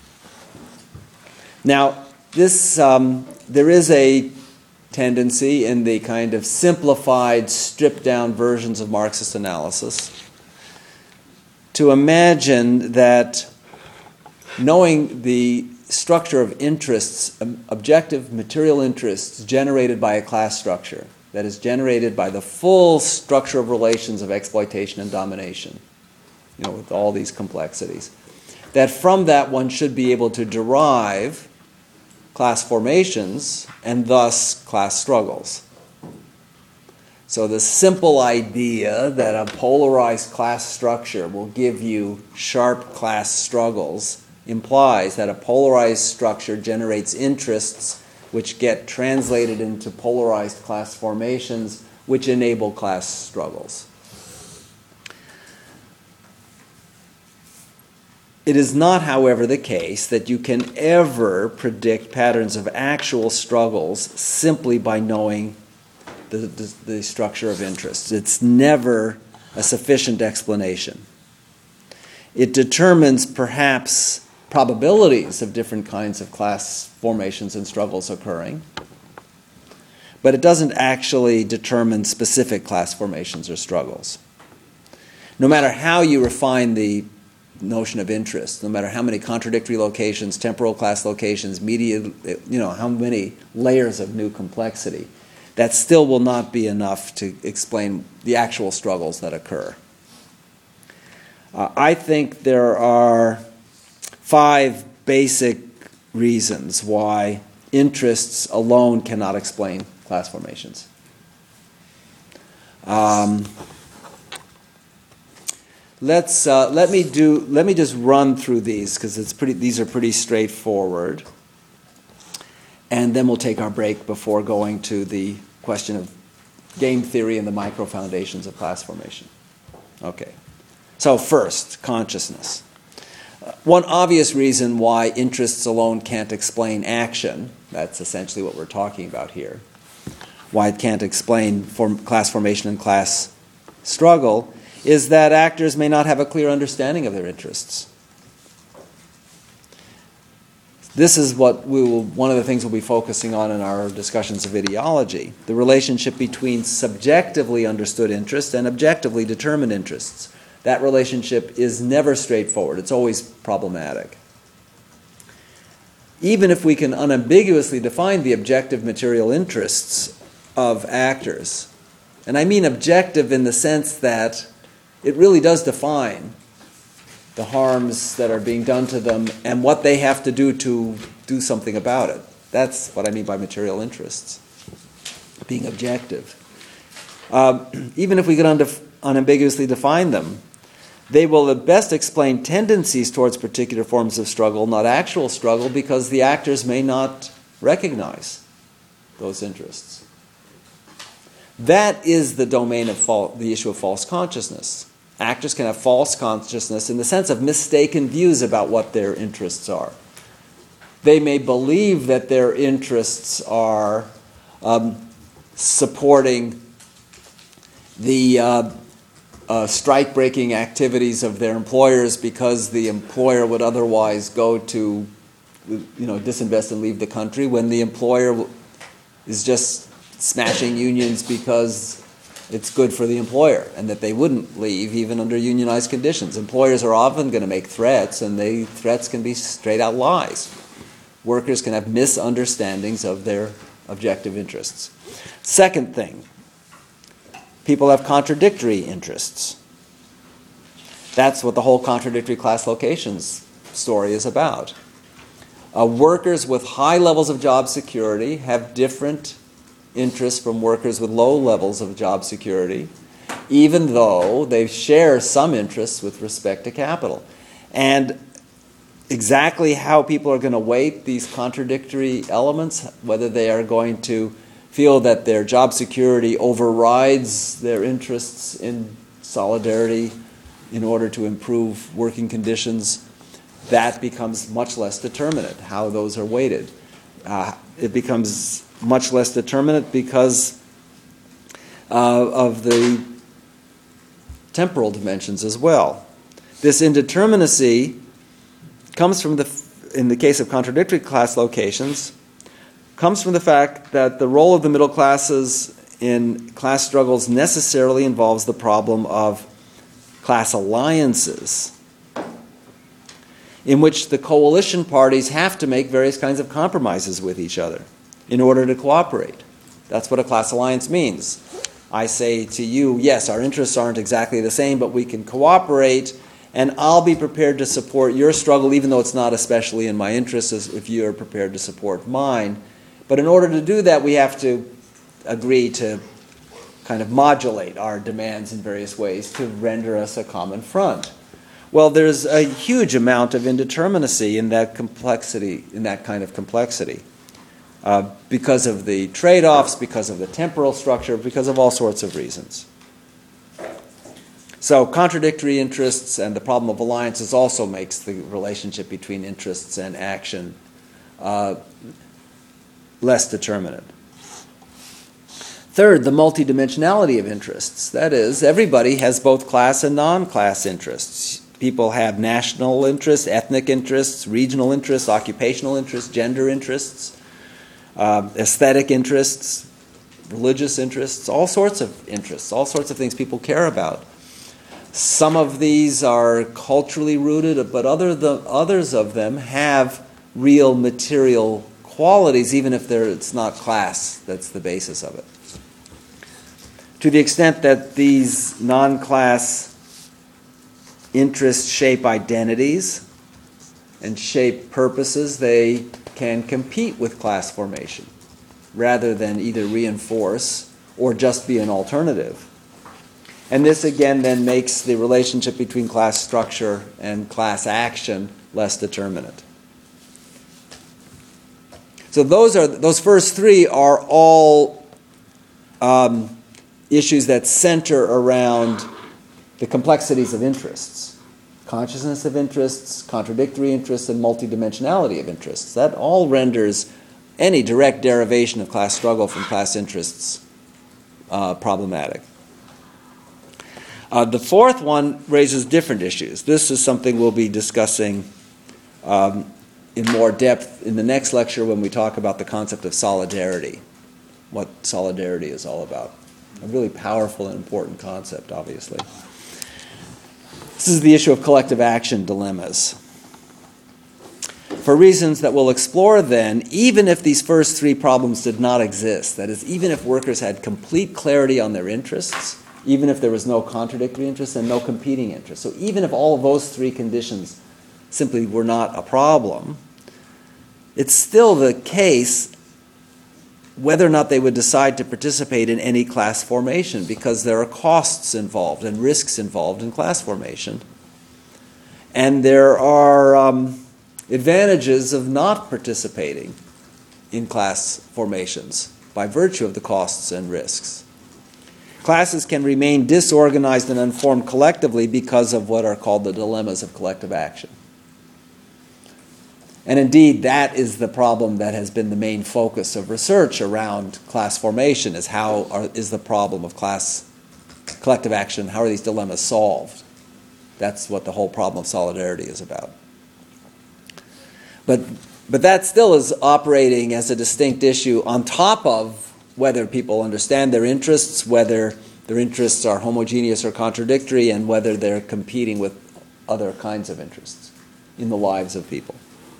Now, this um, there is a tendency in the kind of simplified, stripped-down versions of Marxist analysis to imagine that knowing the structure of interests, um, objective material interests generated by a class structure, that is generated by the full structure of relations of exploitation and domination, you know, with all these complexities, that from that one should be able to derive class formations and thus class struggles. So the simple idea that a polarized class structure will give you sharp class struggles implies that a polarized structure generates interests which get translated into polarized class formations which enable class struggles. It is not, however, the case that you can ever predict patterns of actual struggles simply by knowing the, the, the structure of interests. It's never a sufficient explanation. It determines perhaps probabilities of different kinds of class formations and struggles occurring, but it doesn't actually determine specific class formations or struggles. No matter how you refine the notion of interest, no matter how many contradictory locations, temporal class locations, media, you know, how many layers of new complexity, that still will not be enough to explain the actual struggles that occur. Uh, I think there are five basic reasons why interests alone cannot explain class formations. Um, let's uh, let me do. Let me just run through these because it's pretty. These are pretty straightforward, and then we'll take our break before going to the question of game theory and the micro foundations of class formation. Okay. So first, consciousness. Uh, one obvious reason why interests alone can't explain action, that's essentially what we're talking about here, why it can't explain form, class formation and class struggle, is that actors may not have a clear understanding of their interests. This is what we will, one of the things we'll be focusing on in our discussions of ideology, the relationship between subjectively understood interests and objectively determined interests. That relationship is never straightforward. It's always problematic. Even if we can unambiguously define the objective material interests of actors, and I mean objective in the sense that it really does define the harms that are being done to them and what they have to do to do something about it. That's what I mean by material interests, being objective. Um, even if we could undef- unambiguously define them, they will at best explain tendencies towards particular forms of struggle, not actual struggle, because the actors may not recognize those interests. That is the domain of fal- the issue of false consciousness. Actors can have false consciousness in the sense of mistaken views about what their interests are. They may believe that their interests are um, supporting the uh, uh, strike-breaking activities of their employers because the employer would otherwise go to, you know, disinvest and leave the country, when the employer is just smashing unions because it's good for the employer, and that they wouldn't leave even under unionized conditions. Employers are often going to make threats, and they threats can be straight-out lies. Workers can have misunderstandings of their objective interests. Second thing, people have contradictory interests. That's what the whole contradictory class locations story is about. Uh, workers with high levels of job security have different interests from workers with low levels of job security, even though they share some interests with respect to capital. And exactly how people are going to weight these contradictory elements, whether they are going to feel that their job security overrides their interests in solidarity in order to improve working conditions, that becomes much less determinate, how those are weighted. Uh, it becomes much less determinate because uh, of the temporal dimensions as well. This indeterminacy comes from the, in the case of contradictory class locations, comes from the fact that the role of the middle classes in class struggles necessarily involves the problem of class alliances, in which the coalition parties have to make various kinds of compromises with each other in order to cooperate. That's what a class alliance means. I say to you, yes, our interests aren't exactly the same, but we can cooperate, and I'll be prepared to support your struggle, even though it's not especially in my interests, as if you're prepared to support mine. But in order to do that, we have to agree to kind of modulate our demands in various ways to render us a common front. Well, there's a huge amount of indeterminacy in that complexity, in that kind of complexity, uh, because of the trade-offs, because of the temporal structure, because of all sorts of reasons. So contradictory interests and the problem of alliances also makes the relationship between interests and action uh, less determinate. Third, the multidimensionality of interests. That is, everybody has both class and non-class interests. People have national interests, ethnic interests, regional interests, occupational interests, gender interests, uh, aesthetic interests, religious interests, all sorts of interests, all sorts of things people care about. Some of these are culturally rooted, but other the, others of them have real material qualities, even if it's not class that's the basis of it. To the extent that these non-class interests shape identities and shape purposes, they can compete with class formation rather than either reinforce or just be an alternative. And this again then makes the relationship between class structure and class action less determinate. So those are those first three are all um, issues that center around the complexities of interests. Consciousness of interests, contradictory interests, and multidimensionality of interests. That all renders any direct derivation of class struggle from class interests uh, problematic. Uh, the fourth one raises different issues. This is something we'll be discussing um, in more depth in the next lecture when we talk about the concept of solidarity, what solidarity is all about. A really powerful and important concept, obviously. This is the issue of collective action dilemmas. For reasons that we'll explore then, even if these first three problems did not exist, that is, even if workers had complete clarity on their interests, even if there was no contradictory interests and no competing interests, so even if all of those three conditions simply were not a problem, it's still the case whether or not they would decide to participate in any class formation, because there are costs involved and risks involved in class formation. And there are um, advantages of not participating in class formations by virtue of the costs and risks. Classes can remain disorganized and unformed collectively because of what are called the dilemmas of collective action. And indeed, that is the problem that has been the main focus of research around class formation, is how are, is the problem of class collective action, how are these dilemmas solved? That's what the whole problem of solidarity is about. But, but that still is operating as a distinct issue on top of whether people understand their interests, whether their interests are homogeneous or contradictory, and whether they're competing with other kinds of interests in the lives of people.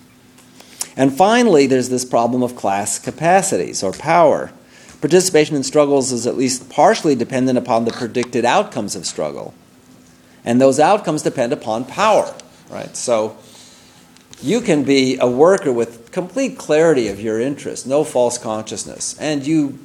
And finally, there's this problem of class capacities or power. Participation in struggles is at least partially dependent upon the predicted outcomes of struggle. And those outcomes depend upon power, right? So you can be a worker with complete clarity of your interest, no false consciousness, and you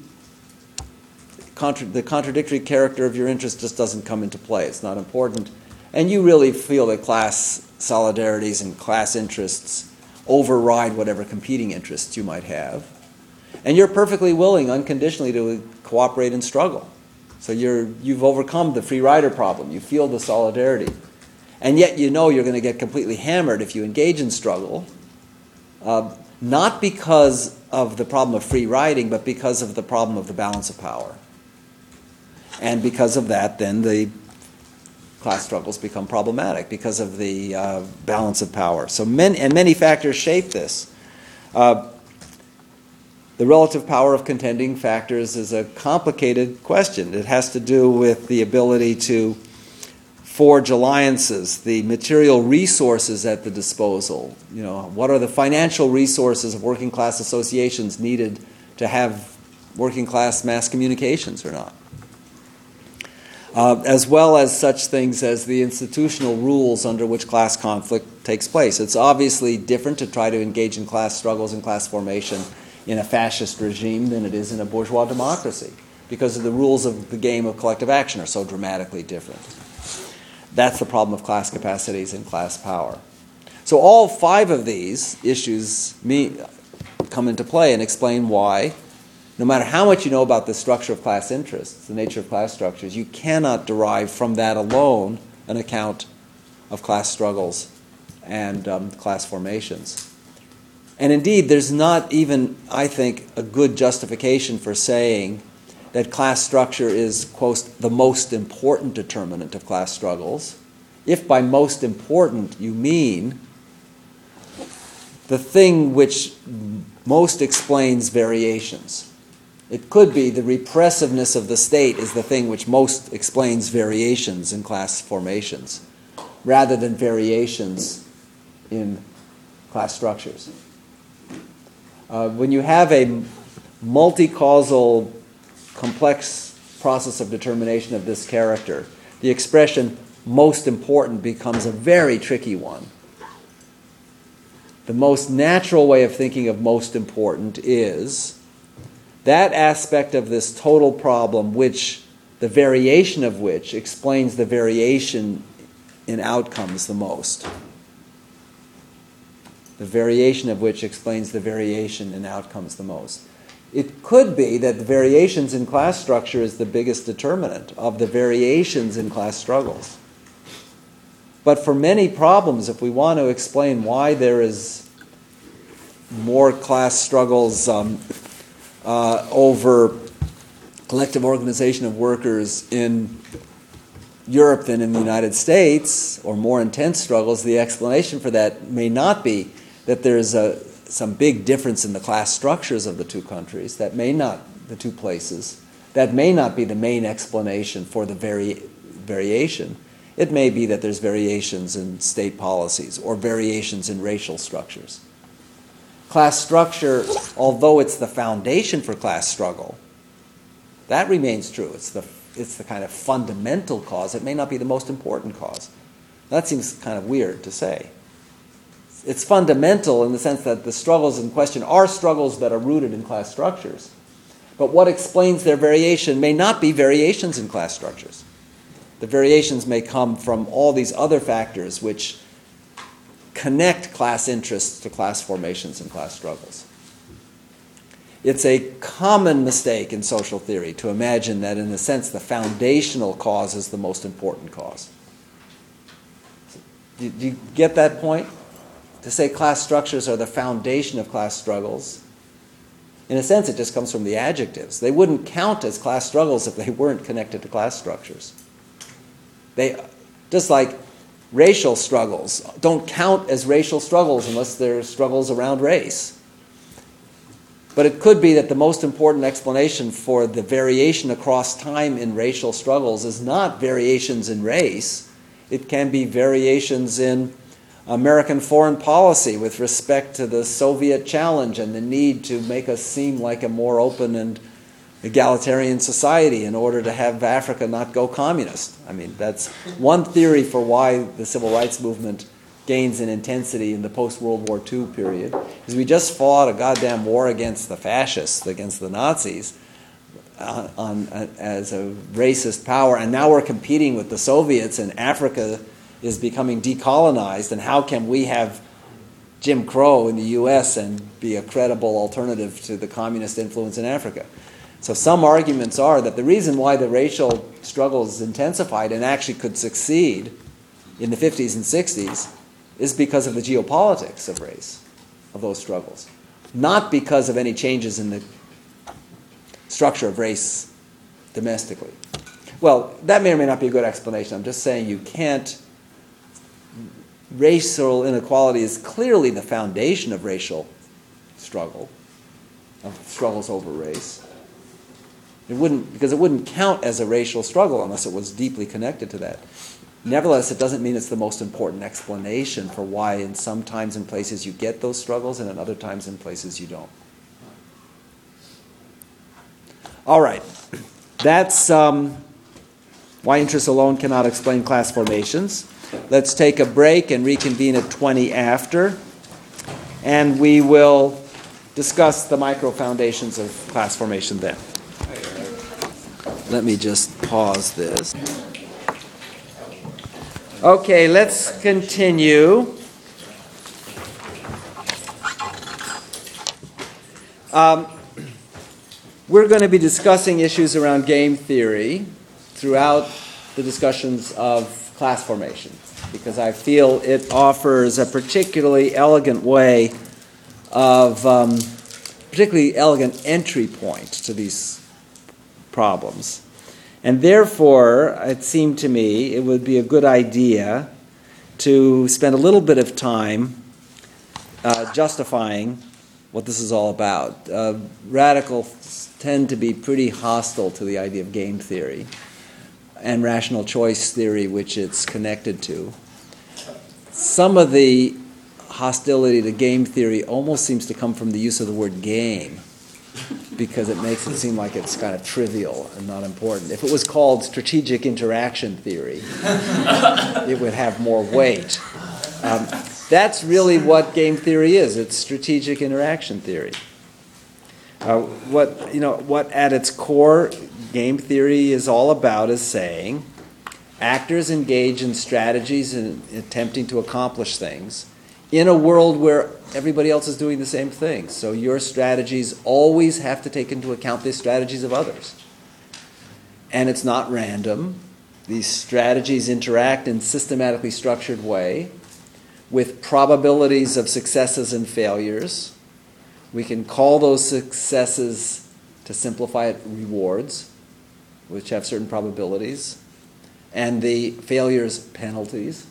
contra- the contradictory character of your interest just doesn't come into play. It's not important. And you really feel that class solidarities and class interests override whatever competing interests you might have. And you're perfectly willing unconditionally to cooperate in struggle. So you're, you've overcome the free rider problem. You feel the solidarity. And yet you know you're going to get completely hammered if you engage in struggle, uh, not because of the problem of free riding, but because of the problem of the balance of power. And because of that, then the class struggles become problematic because of the uh, balance of power. So many, and many factors shape this. Uh, the relative power of contending factors is a complicated question. It has to do with the ability to forge alliances, the material resources at the disposal. You know, what are the financial resources of working class associations needed to have working class mass communications or not? Uh, as well as such things as the institutional rules under which class conflict takes place. It's obviously different to try to engage in class struggles and class formation in a fascist regime than it is in a bourgeois democracy, because of the rules of the game of collective action are so dramatically different. That's the problem of class capacities and class power. So all five of these issues me, come into play and explain why no matter how much you know about the structure of class interests, the nature of class structures, you cannot derive from that alone an account of class struggles and um, class formations. And indeed, there's not even, I think, a good justification for saying that class structure is, quote, the most important determinant of class struggles, if by most important you mean the thing which most explains variations. It could be the repressiveness of the state is the thing which most explains variations in class formations, rather than variations in class structures. Uh, when you have a multi-causal, complex process of determination of this character, the expression most important becomes a very tricky one. The most natural way of thinking of most important is that aspect of this total problem which the variation of which explains the variation in outcomes the most. The variation of which explains the variation in outcomes the most. It could be that the variations in class structure is the biggest determinant of the variations in class struggles. But for many problems, if we want to explain why there is more class struggles um, uh, over collective organization of workers in Europe than in the United States, or more intense struggles, the explanation for that may not be that there's a, some big difference in the class structures of the two countries. That may not, the two places, that may not be the main explanation for the vari- variation. It may be that there's variations in state policies or variations in racial structures. Class structure, although it's the foundation for class struggle, that remains true. It's the, it's the kind of fundamental cause. It may not be the most important cause. That seems kind of weird to say. It's fundamental in the sense that the struggles in question are struggles that are rooted in class structures. But what explains their variation may not be variations in class structures. The variations may come from all these other factors which connect class interests to class formations and class struggles. It's a common mistake in social theory to imagine that, in a sense, the foundational cause is the most important cause. Do you get that point? To say class structures are the foundation of class struggles, in a sense, it just comes from the adjectives. They wouldn't count as class struggles if they weren't connected to class structures. They, just like racial struggles don't count as racial struggles unless they're struggles around race. But it could be that the most important explanation for the variation across time in racial struggles is not variations in race. It can be variations in American foreign policy with respect to the Soviet challenge and the need to make us seem like a more open and egalitarian society in order to have Africa not go communist. I mean, that's one theory for why the civil rights movement gains in intensity in the post-World War Two period, is we just fought a goddamn war against the fascists, against the Nazis, uh, on, uh, as a racist power, and now we're competing with the Soviets, and Africa is becoming decolonized, and how can we have Jim Crow in the U S and be a credible alternative to the communist influence in Africa? So some arguments are that the reason why the racial struggles intensified and actually could succeed in the fifties and sixties is because of the geopolitics of race, of those struggles, not because of any changes in the structure of race domestically. Well, that may or may not be a good explanation. I'm just saying you can't. Racial inequality is clearly the foundation of racial struggle, of struggles over race. It wouldn't, because it wouldn't count as a racial struggle unless it was deeply connected to that. Nevertheless, it doesn't mean it's the most important explanation for why in some times and places you get those struggles and in other times and places you don't. All right. That's um, why interest alone cannot explain class formations. Let's take a break and reconvene at twenty after, and we will discuss the micro-foundations of class formation then. Let me just pause this. Okay, let's continue. Um, we're going to be discussing issues around game theory throughout the discussions of class formation, because I feel it offers a particularly elegant way of, um, particularly elegant entry point to these problems. And therefore, it seemed to me it would be a good idea to spend a little bit of time uh, justifying what this is all about. Uh, radicals tend to be pretty hostile to the idea of game theory and rational choice theory, which it's connected to. Some of the hostility to game theory almost seems to come from the use of the word game, because it makes it seem like it's kind of trivial and not important. If it was called strategic interaction theory, it would have more weight. Um, that's really what game theory is. It's strategic interaction theory. Uh, what, you know, what at its core game theory is all about is saying actors engage in strategies in attempting to accomplish things in a world where everybody else is doing the same thing. So your strategies always have to take into account the strategies of others. And it's not random. These strategies interact in a systematically structured way with probabilities of successes and failures. We can call those successes, to simplify it, rewards, which have certain probabilities, and the failures, penalties.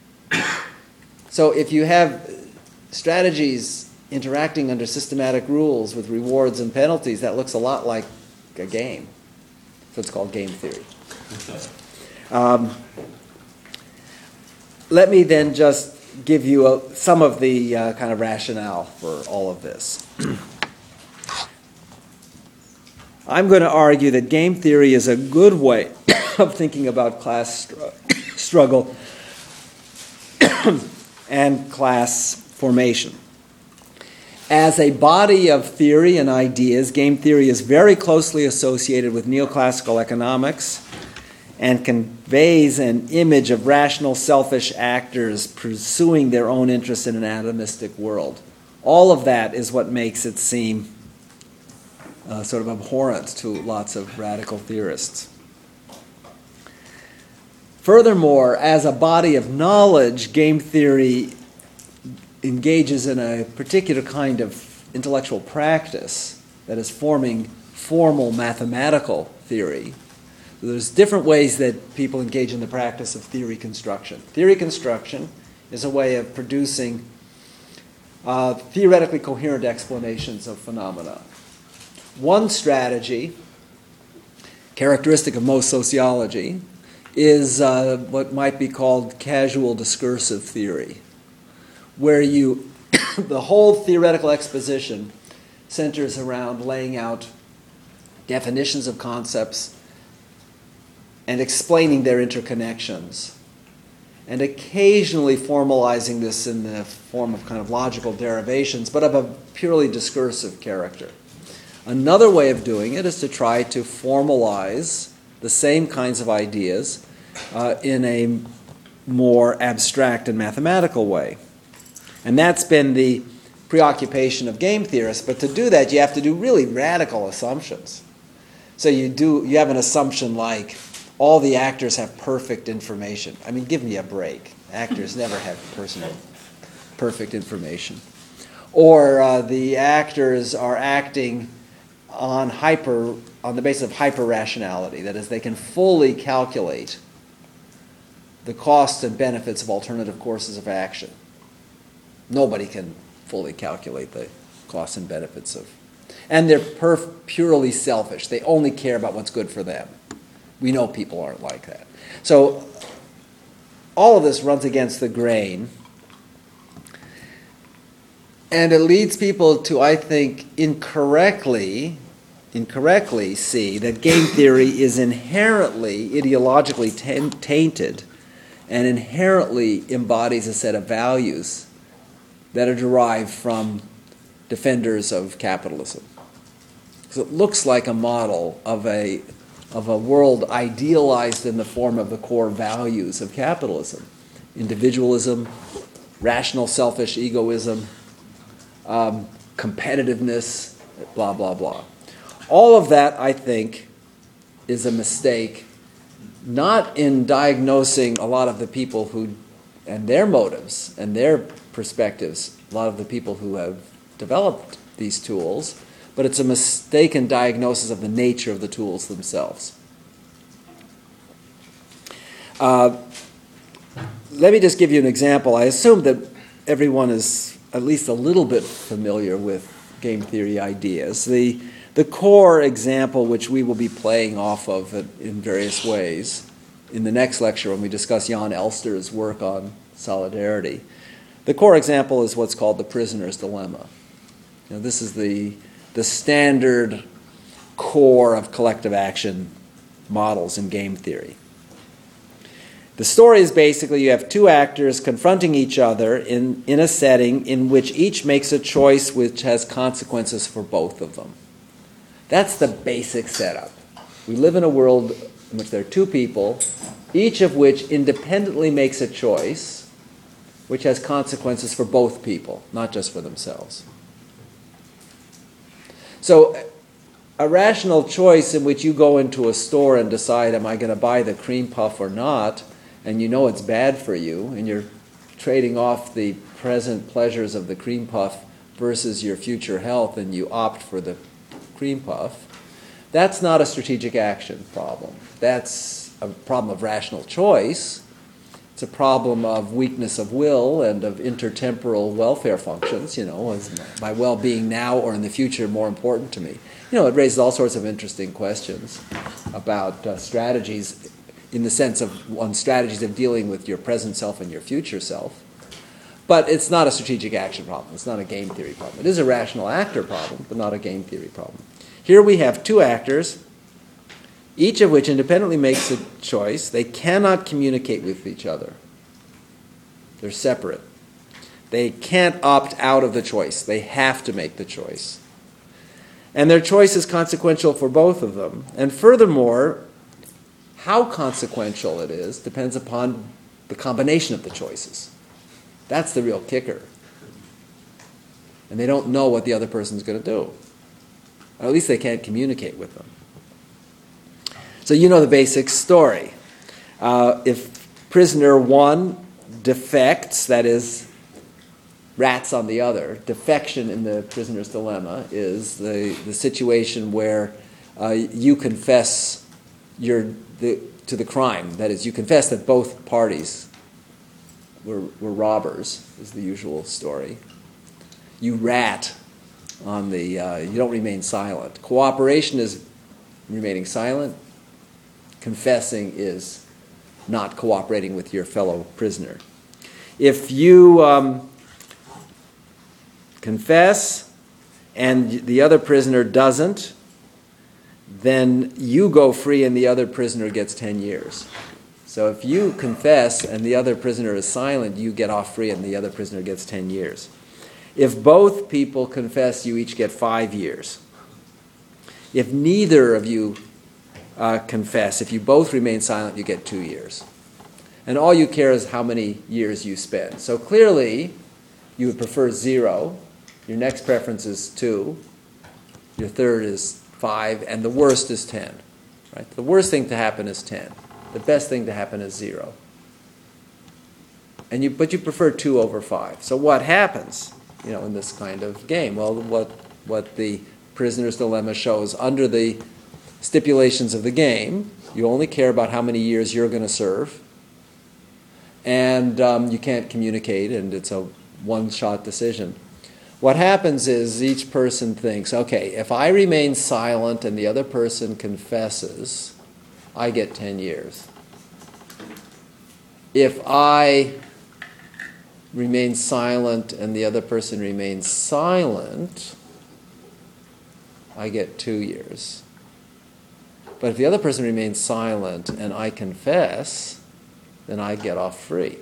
So if you have strategies interacting under systematic rules with rewards and penalties, that looks a lot like a game. So it's called game theory. Um, let me then just give you a, some of the uh, kind of rationale for all of this. I'm going to argue that game theory is a good way of thinking about class str- struggle and class formation. As a body of theory and ideas, game theory is very closely associated with neoclassical economics and conveys an image of rational, selfish actors pursuing their own interests in an atomistic world. All of that is what makes it seem uh, sort of abhorrent to lots of radical theorists. Furthermore, as a body of knowledge, game theory engages in a particular kind of intellectual practice that is forming formal mathematical theory. So there's different ways that people engage in the practice of theory construction. Theory construction is a way of producing uh, theoretically coherent explanations of phenomena. One strategy, characteristic of most sociology, is uh, what might be called casual discursive theory, where you the whole theoretical exposition centers around laying out definitions of concepts and explaining their interconnections, and occasionally formalizing this in the form of kind of logical derivations, but of a purely discursive character. Another way of doing it is to try to formalize the same kinds of ideas uh, in a more abstract and mathematical way. And that's been the preoccupation of game theorists, but to do that you have to do really radical assumptions. So you do you have an assumption like all the actors have perfect information. I mean, give me a break. Actors never have personal perfect information. Or uh, the actors are acting on hyper on the basis of hyper-rationality. That is, they can fully calculate the costs and benefits of alternative courses of action. Nobody can fully calculate the costs and benefits of... And they're perf- purely selfish. They only care about what's good for them. We know people aren't like that. So all of this runs against the grain. And it leads people to, I think, incorrectly, incorrectly see that game theory is inherently ideologically t- tainted and inherently embodies a set of values that are derived from defenders of capitalism. So it looks like a model of a of a world idealized in the form of the core values of capitalism: individualism, rational selfish egoism, um, competitiveness, blah, blah, blah. All of that, I think, is a mistake, not in diagnosing a lot of the people who, and their motives and their perspectives, a lot of the people who have developed these tools, but it's a mistaken diagnosis of the nature of the tools themselves. Uh, let me just give you an example. I assume that everyone is at least a little bit familiar with game theory ideas. The, the core example, which we will be playing off of in various ways in the next lecture when we discuss Jan Elster's work on solidarity, the core example is what's called the prisoner's dilemma. You know, this is the, the standard core of collective action models in game theory. The story is basically you have two actors confronting each other in, in a setting in which each makes a choice which has consequences for both of them. That's the basic setup. We live in a world in which there are two people, each of which independently makes a choice which has consequences for both people, not just for themselves. So a rational choice in which you go into a store and decide, am I going to buy the cream puff or not, and you know it's bad for you, and you're trading off the present pleasures of the cream puff versus your future health, and you opt for the cream puff, that's not a strategic action problem. That's a problem of rational choice. It's a problem of weakness of will and of intertemporal welfare functions. You know, is my well-being now or in the future more important to me? You know, it raises all sorts of interesting questions about uh, strategies in the sense of one strategies of dealing with your present self and your future self. But it's not a strategic action problem. It's not a game theory problem. It is a rational actor problem, but not a game theory problem. Here we have two actors, each of which independently makes a choice. They cannot communicate with each other. They're separate. They can't opt out of the choice. They have to make the choice. And their choice is consequential for both of them. And furthermore, how consequential it is depends upon the combination of the choices. That's the real kicker. And they don't know what the other person's going to do. Or at least they can't communicate with them. So you know the basic story. Uh, if prisoner one defects, that is, rats on the other, defection in the prisoner's dilemma is the, the situation where uh, you confess your, the, to the crime. That is, you confess that both parties were, were robbers, is the usual story. You rat on the, uh, you don't remain silent. Cooperation is remaining silent. Confessing is not cooperating with your fellow prisoner. If you um, confess and the other prisoner doesn't, then you go free and the other prisoner gets ten years. So if you confess and the other prisoner is silent, you get off free and the other prisoner gets ten years. If both people confess, you each get five years. If neither of you uh, confess, if you both remain silent, you get two years. And all you care is how many years you spend. So clearly, you would prefer zero. Your next preference is two. Your third is five. And the worst is ten. Right? The worst thing to happen is ten. The best thing to happen is zero. And you, but you prefer two over five. So what happens, you know, in this kind of game? Well, what what the prisoner's dilemma shows, under the stipulations of the game, you only care about how many years you're going to serve, and um, you can't communicate, and it's a one-shot decision. What happens is each person thinks, okay, if I remain silent and the other person confesses, I get ten years. If I remain silent and the other person remains silent, I get two years. But if the other person remains silent and I confess, then I get off free.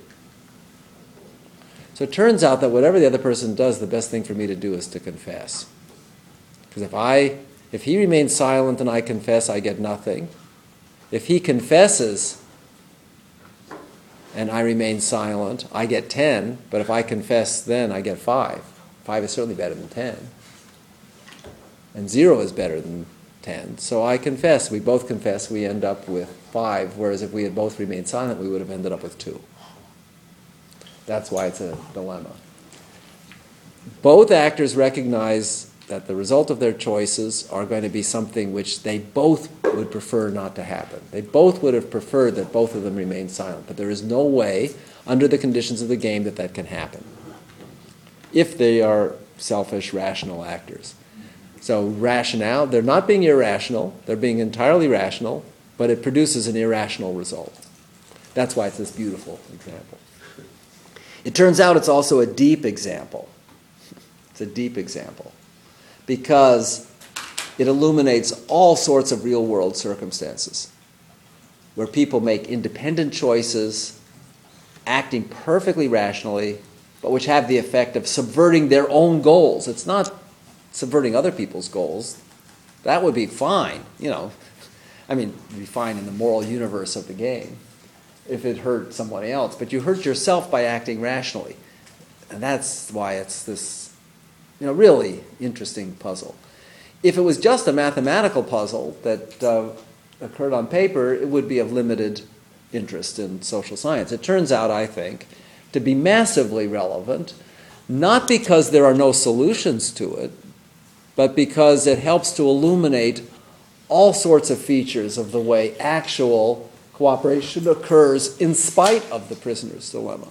So it turns out that whatever the other person does, the best thing for me to do is to confess. Because if I, if he remains silent and I confess, I get nothing. If he confesses and I remain silent, I get ten, but if I confess then, I get five. Five is certainly better than ten. And zero is better than ten. So I confess, we both confess, we end up with five, whereas if we had both remained silent, we would have ended up with two. That's why it's a dilemma. Both actors recognize that the result of their choices are going to be something which they both would prefer not to happen. They both would have preferred that both of them remain silent, but there is no way, under the conditions of the game, that that can happen if they are selfish, rational actors. So rationale, they're not being irrational, they're being entirely rational, but it produces an irrational result. That's why it's this beautiful example. It turns out it's also a deep example. It's a deep example because it illuminates all sorts of real-world circumstances where people make independent choices, acting perfectly rationally, but which have the effect of subverting their own goals. It's not subverting other people's goals. That would be fine, you know. I mean, it would be fine in the moral universe of the game if it hurt someone else, but you hurt yourself by acting rationally. And that's why it's this, you know, really interesting puzzle. If it was just a mathematical puzzle that uh, occurred on paper, it would be of limited interest in social science. It turns out, I think, to be massively relevant, not because there are no solutions to it, but because it helps to illuminate all sorts of features of the way actual cooperation occurs in spite of the prisoner's dilemma.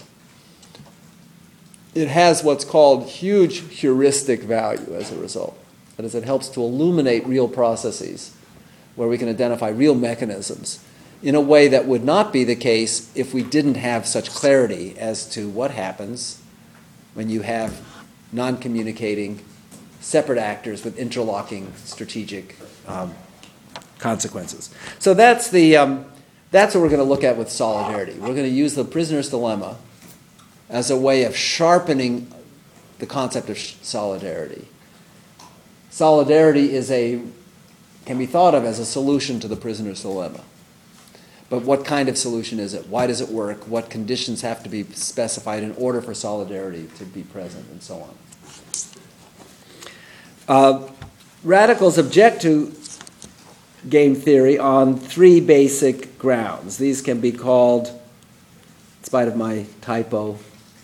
It has what's called huge heuristic value as a result. That is, it helps to illuminate real processes where we can identify real mechanisms in a way that would not be the case if we didn't have such clarity as to what happens when you have non-communicating separate actors with interlocking strategic um, consequences. So that's the um, that's what we're going to look at with solidarity. We're going to use the prisoner's dilemma as a way of sharpening the concept of solidarity. Solidarity is a can be thought of as a solution to the prisoner's dilemma. But what kind of solution is it? Why does it work? What conditions have to be specified in order for solidarity to be present, and so on? Uh, radicals object to game theory on three basic grounds. These can be called, in spite of my typo,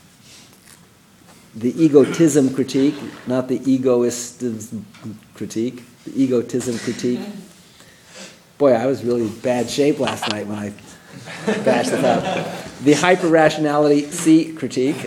the egotism critique, not the egoistism critique, the egotism critique. Boy, I was really bad shape last night when I bashed it out. The hyper-rationality C critique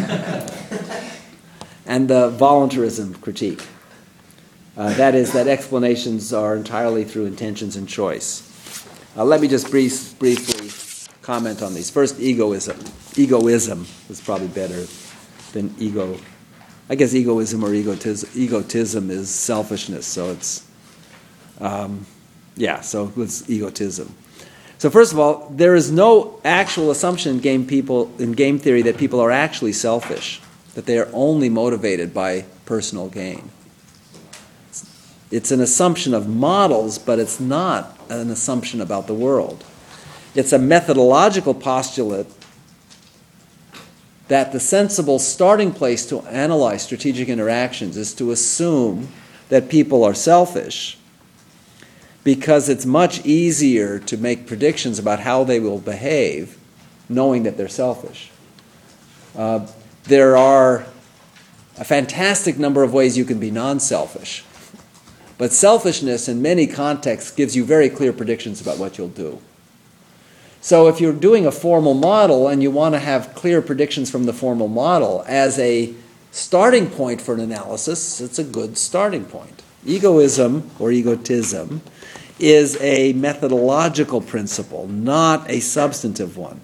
and the voluntarism critique. Uh, that is, that explanations are entirely through intentions and choice. Uh, let me just brief, briefly comment on these. First, egoism. Egoism is probably better than ego. I guess egoism or egotism, egotism is selfishness, so it's, um, yeah, so it's egotism. So first of all, there is no actual assumption in game people in game theory that people are actually selfish, that they are only motivated by personal gain. It's an assumption of models, but it's not an assumption about the world. It's a methodological postulate that the sensible starting place to analyze strategic interactions is to assume that people are selfish, because it's much easier to make predictions about how they will behave knowing that they're selfish. Uh, there are a fantastic number of ways you can be non-selfish. But selfishness in many contexts gives you very clear predictions about what you'll do. So if you're doing a formal model and you want to have clear predictions from the formal model as a starting point for an analysis, it's a good starting point. Egoism or egotism is a methodological principle, not a substantive one.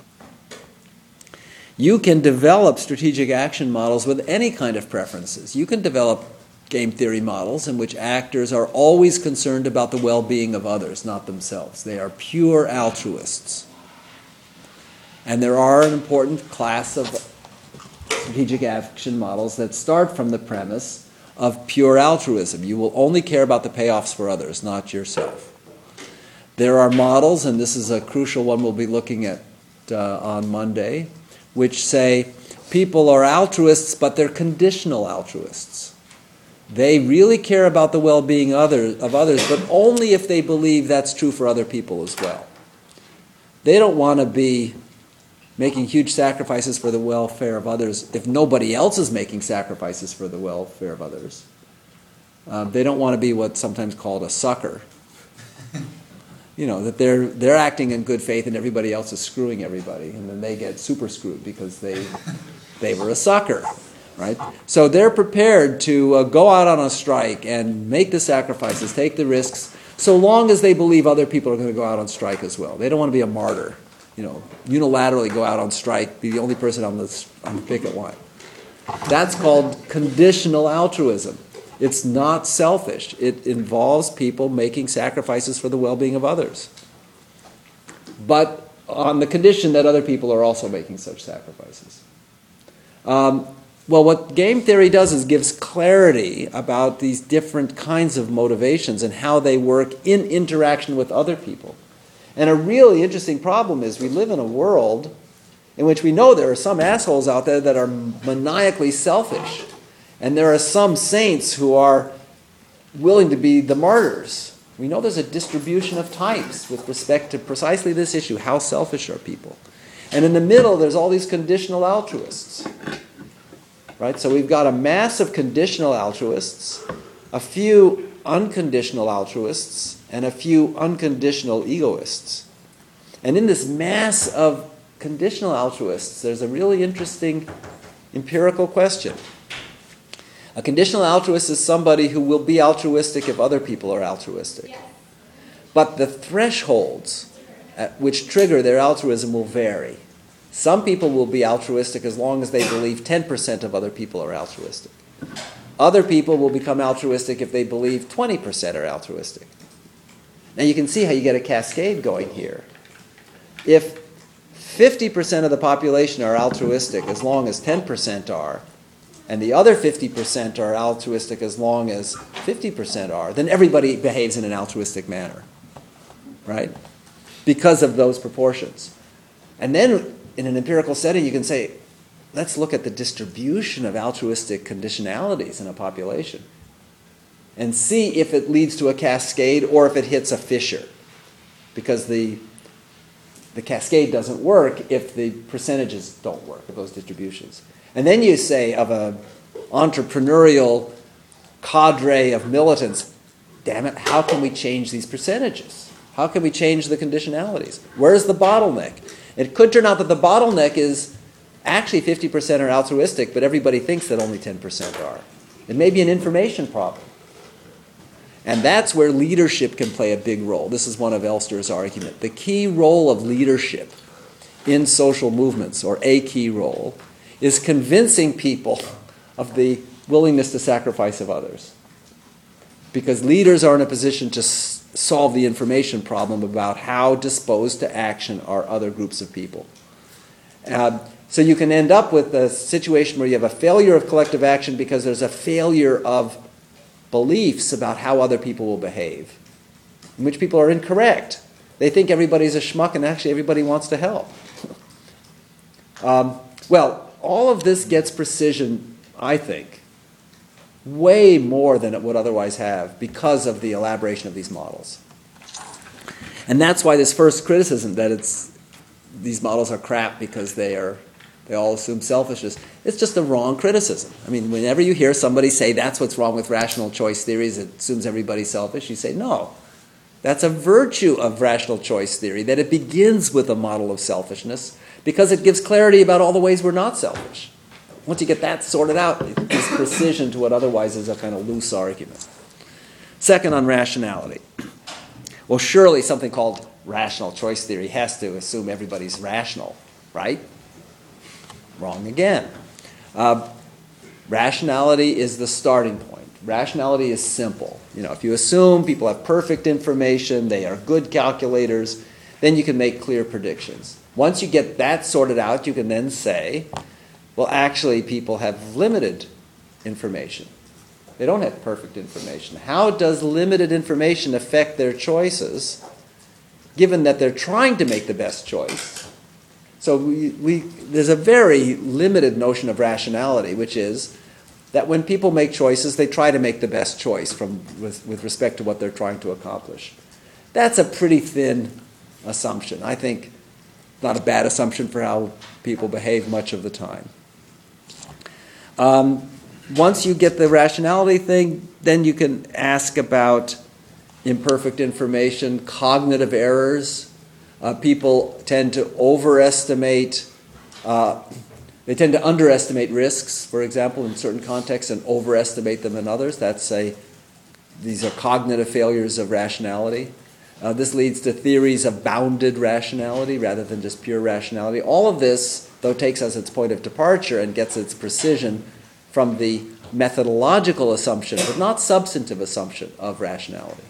You can develop strategic action models with any kind of preferences. You can develop game theory models in which actors are always concerned about the well-being of others, not themselves. They are pure altruists. And there are an important class of strategic action models that start from the premise of pure altruism. You will only care about the payoffs for others, not yourself. There are models, and this is a crucial one we'll be looking at uh, on Monday, which say people are altruists, but they're conditional altruists. They really care about the well-being other, of others, but only if they believe that's true for other people as well. They don't want to be making huge sacrifices for the welfare of others if nobody else is making sacrifices for the welfare of others. Uh, they don't want to be what's sometimes called a sucker. You know, that they're they're acting in good faith and everybody else is screwing everybody, and then they get super screwed because they they were a sucker, right? So they're prepared to uh, go out on a strike and make the sacrifices, take the risks, so long as they believe other people are going to go out on strike as well. They don't want to be a martyr, you know, unilaterally go out on strike, be the only person on the on the picket line. That's called conditional altruism. It's not selfish. It involves people making sacrifices for the well-being of others. But on the condition that other people are also making such sacrifices. Um, well, what game theory does is gives clarity about these different kinds of motivations and how they work in interaction with other people. And a really interesting problem is we live in a world in which we know there are some assholes out there that are maniacally selfish. And there are some saints who are willing to be the martyrs. We know there's a distribution of types with respect to precisely this issue, how selfish are people? And in the middle, there's all these conditional altruists. Right? So we've got a mass of conditional altruists, a few unconditional altruists, and a few unconditional egoists. And in this mass of conditional altruists, there's a really interesting empirical question. A conditional altruist is somebody who will be altruistic if other people are altruistic. But the thresholds at which trigger their altruism will vary. Some people will be altruistic as long as they believe ten percent of other people are altruistic. Other people will become altruistic if they believe twenty percent are altruistic. Now you can see how you get a cascade going here. If fifty percent of the population are altruistic as long as ten percent are, and the other fifty percent are altruistic as long as fifty percent are, then everybody behaves in an altruistic manner, right? Because of those proportions. And then in an empirical setting, you can say, let's look at the distribution of altruistic conditionalities in a population and see if it leads to a cascade or if it hits a fissure. Because the, the cascade doesn't work if the percentages don't work, of those distributions. And then you say of an entrepreneurial cadre of militants, damn it, how can we change these percentages? How can we change the conditionalities? Where's the bottleneck? It could turn out that the bottleneck is actually fifty percent are altruistic, but everybody thinks that only ten percent are. It may be an information problem. And that's where leadership can play a big role. This is one of Elster's argument. The key role of leadership in social movements, or a key role, is convincing people of the willingness to sacrifice of others. Because leaders are in a position to s- solve the information problem about how disposed to action are other groups of people. Uh, so you can end up with a situation where you have a failure of collective action because there's a failure of beliefs about how other people will behave, in which people are incorrect. They think everybody's a schmuck and actually everybody wants to help. um, well, all of this gets precision, I think, way more than it would otherwise have because of the elaboration of these models. And that's why this first criticism that it's these models are crap because they are they all assume selfishness, it's just a wrong criticism. I mean, whenever you hear somebody say that's what's wrong with rational choice theories, it assumes everybody's selfish, you say no. That's a virtue of rational choice theory, that it begins with a model of selfishness because it gives clarity about all the ways we're not selfish. Once you get that sorted out, it gives precision to what otherwise is a kind of loose argument. Second, on rationality. Well, surely something called rational choice theory has to assume everybody's rational, right? Wrong again. Uh, rationality is the starting point. Rationality is simple. You know, if you assume people have perfect information, they are good calculators, then you can make clear predictions. Once you get that sorted out, you can then say, well, actually, people have limited information. They don't have perfect information. How does limited information affect their choices, given that they're trying to make the best choice? So we, we, there's a very limited notion of rationality, which is that when people make choices, they try to make the best choice from, with, with respect to what they're trying to accomplish. That's a pretty thin assumption. I think not a bad assumption for how people behave much of the time. Um, once you get the rationality thing, then you can ask about imperfect information, cognitive errors. Uh, people tend to overestimate, uh, they tend to underestimate risks, for example, in certain contexts, and overestimate them in others. That's a, these are cognitive failures of rationality. Uh, this leads to theories of bounded rationality rather than just pure rationality. All of this, though, takes as its point of departure and gets its precision from the methodological assumption, but not substantive assumption of rationality.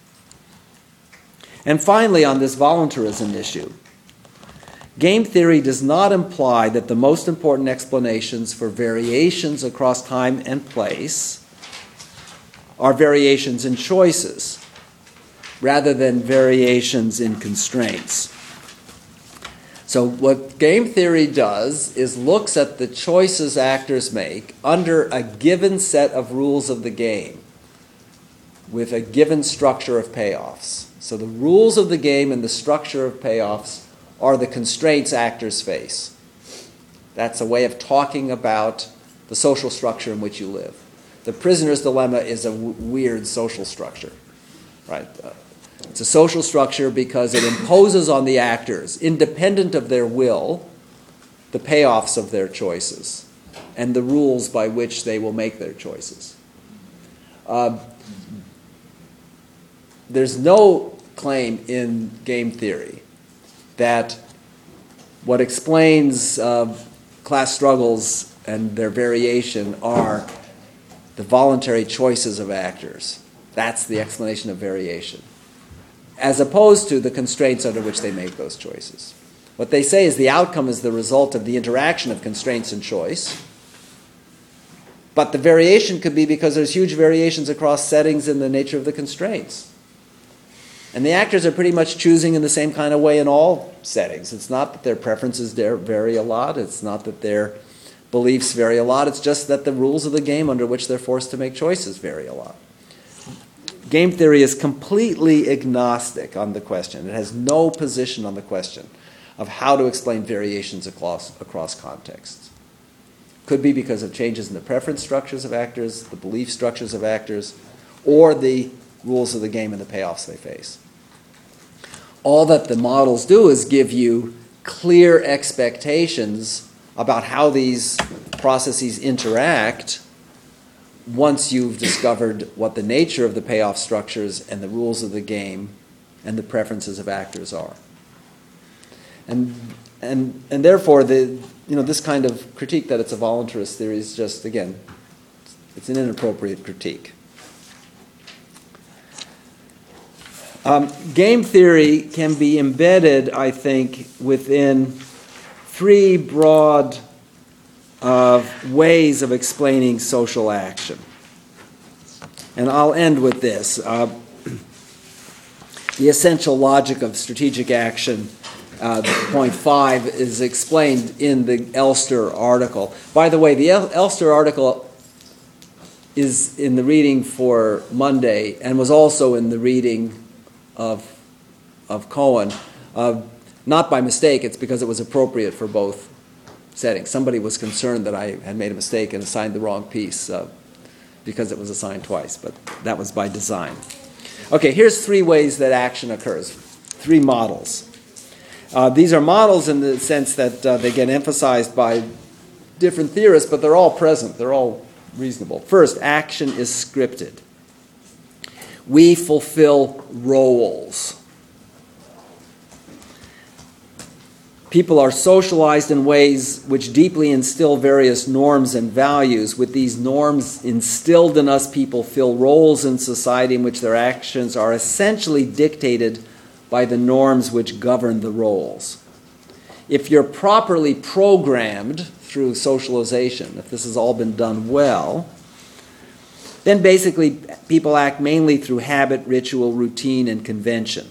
And finally, on this voluntarism issue, game theory does not imply that the most important explanations for variations across time and place are variations in choices, rather than variations in constraints. So what game theory does is looks at the choices actors make under a given set of rules of the game with a given structure of payoffs. So the rules of the game and the structure of payoffs are the constraints actors face. That's a way of talking about the social structure in which you live. The prisoner's dilemma is a w- weird social structure, right? Uh, It's a social structure because it imposes on the actors, independent of their will, the payoffs of their choices and the rules by which they will make their choices. Uh, there's no claim in game theory that what explains uh, class struggles and their variation are the voluntary choices of actors. That's the explanation of variation, as opposed to the constraints under which they make those choices. What they say is the outcome is the result of the interaction of constraints and choice, but the variation could be because there's huge variations across settings in the nature of the constraints. And the actors are pretty much choosing in the same kind of way in all settings. It's not that their preferences vary a lot. It's not that their beliefs vary a lot. It's just that the rules of the game under which they're forced to make choices vary a lot. Game theory is completely agnostic on the question. It has no position on the question of how to explain variations across, across contexts. Could be because of changes in the preference structures of actors, the belief structures of actors, or the rules of the game and the payoffs they face. All that the models do is give you clear expectations about how these processes interact once you've discovered what the nature of the payoff structures and the rules of the game and the preferences of actors are. And and and therefore the you know this kind of critique that it's a voluntarist theory is just, again, it's an inappropriate critique. Um, game theory can be embedded, I think, within three broad uh, ways of explaining social action. And I'll end with this. Uh, the essential logic of strategic action, uh, point five, is explained in the Elster article. By the way, the El- Elster article is in the reading for Monday and was also in the reading of of Cohen, uh, not by mistake. It's because it was appropriate for both settings. Somebody was concerned that I had made a mistake and assigned the wrong piece uh, because it was assigned twice, but that was by design. Okay, here's three ways that action occurs, three models. Uh, these are models in the sense that uh, they get emphasized by different theorists, but they're all present. They're all reasonable. First, action is scripted. We fulfill roles. People are socialized in ways which deeply instill various norms and values. With these norms instilled in us, people fill roles in society in which their actions are essentially dictated by the norms which govern the roles. If you're properly programmed through socialization, if this has all been done well, then basically people act mainly through habit, ritual, routine, and convention.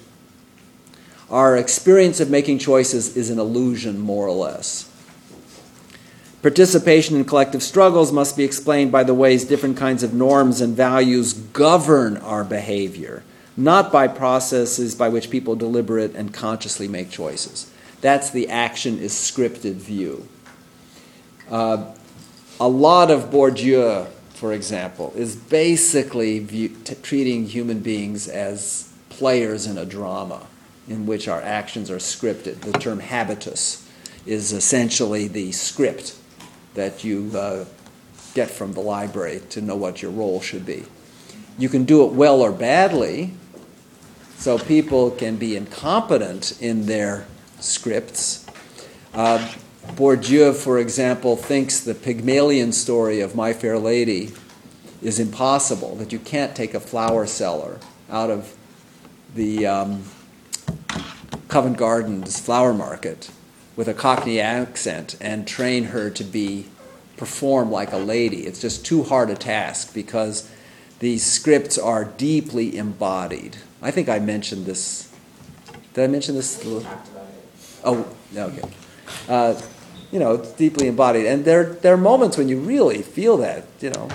Our experience of making choices is an illusion, more or less. Participation in collective struggles must be explained by the ways different kinds of norms and values govern our behavior, not by processes by which people deliberate and consciously make choices. That's the action is scripted view. Uh, a lot of Bourdieu, for example, is basically view, t- treating human beings as players in a drama in which our actions are scripted. The term habitus is essentially the script that you uh, get from the library to know what your role should be. You can do it well or badly, so people can be incompetent in their scripts. Uh, Bourdieu, for example, thinks the Pygmalion story of My Fair Lady is impossible, that you can't take a flower seller out of the um, Covent Garden's flower market with a Cockney accent and train her to be perform like a lady. It's just too hard a task because these scripts are deeply embodied. I think I mentioned this. Did I mention this? We talked about it. Oh, okay. Uh, you know, it's deeply embodied. And there, there are moments when you really feel that, you know,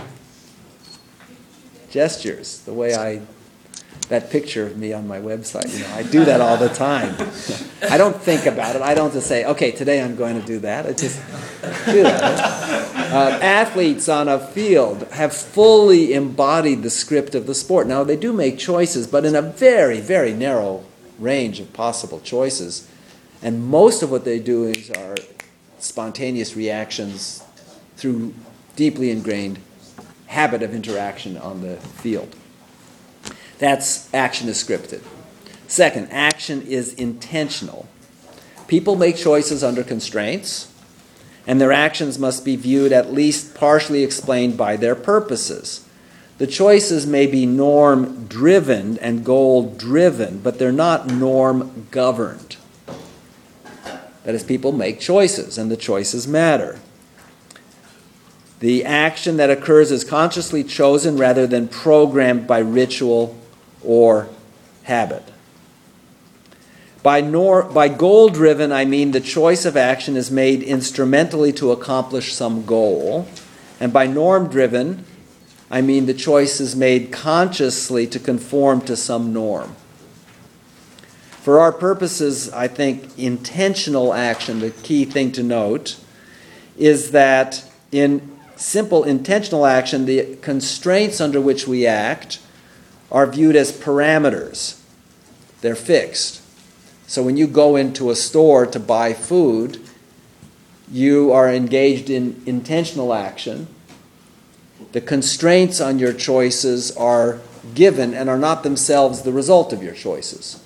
gestures, the way I, that picture of me on my website, you know, I do that all the time. I don't think about it. I don't just say, okay, today I'm going to do that. I just do that. Uh, athletes on a field have fully embodied the script of the sport. Now, they do make choices, but in a very, very narrow range of possible choices. And most of what they do is are spontaneous reactions through deeply ingrained habit of interaction on the field. That's action is scripted. Second, action is intentional. People make choices under constraints, and their actions must be viewed at least partially explained by their purposes. The choices may be norm-driven and goal-driven, but they're not norm-governed. That is, people make choices, and the choices matter. The action that occurs is consciously chosen rather than programmed by ritual or habit. By, nor- by goal-driven, I mean the choice of action is made instrumentally to accomplish some goal. And by norm-driven, I mean the choice is made consciously to conform to some norm. For our purposes, I think intentional action, the key thing to note, is that in simple intentional action, the constraints under which we act are viewed as parameters. They're fixed. So when you go into a store to buy food, you are engaged in intentional action. The constraints on your choices are given and are not themselves the result of your choices.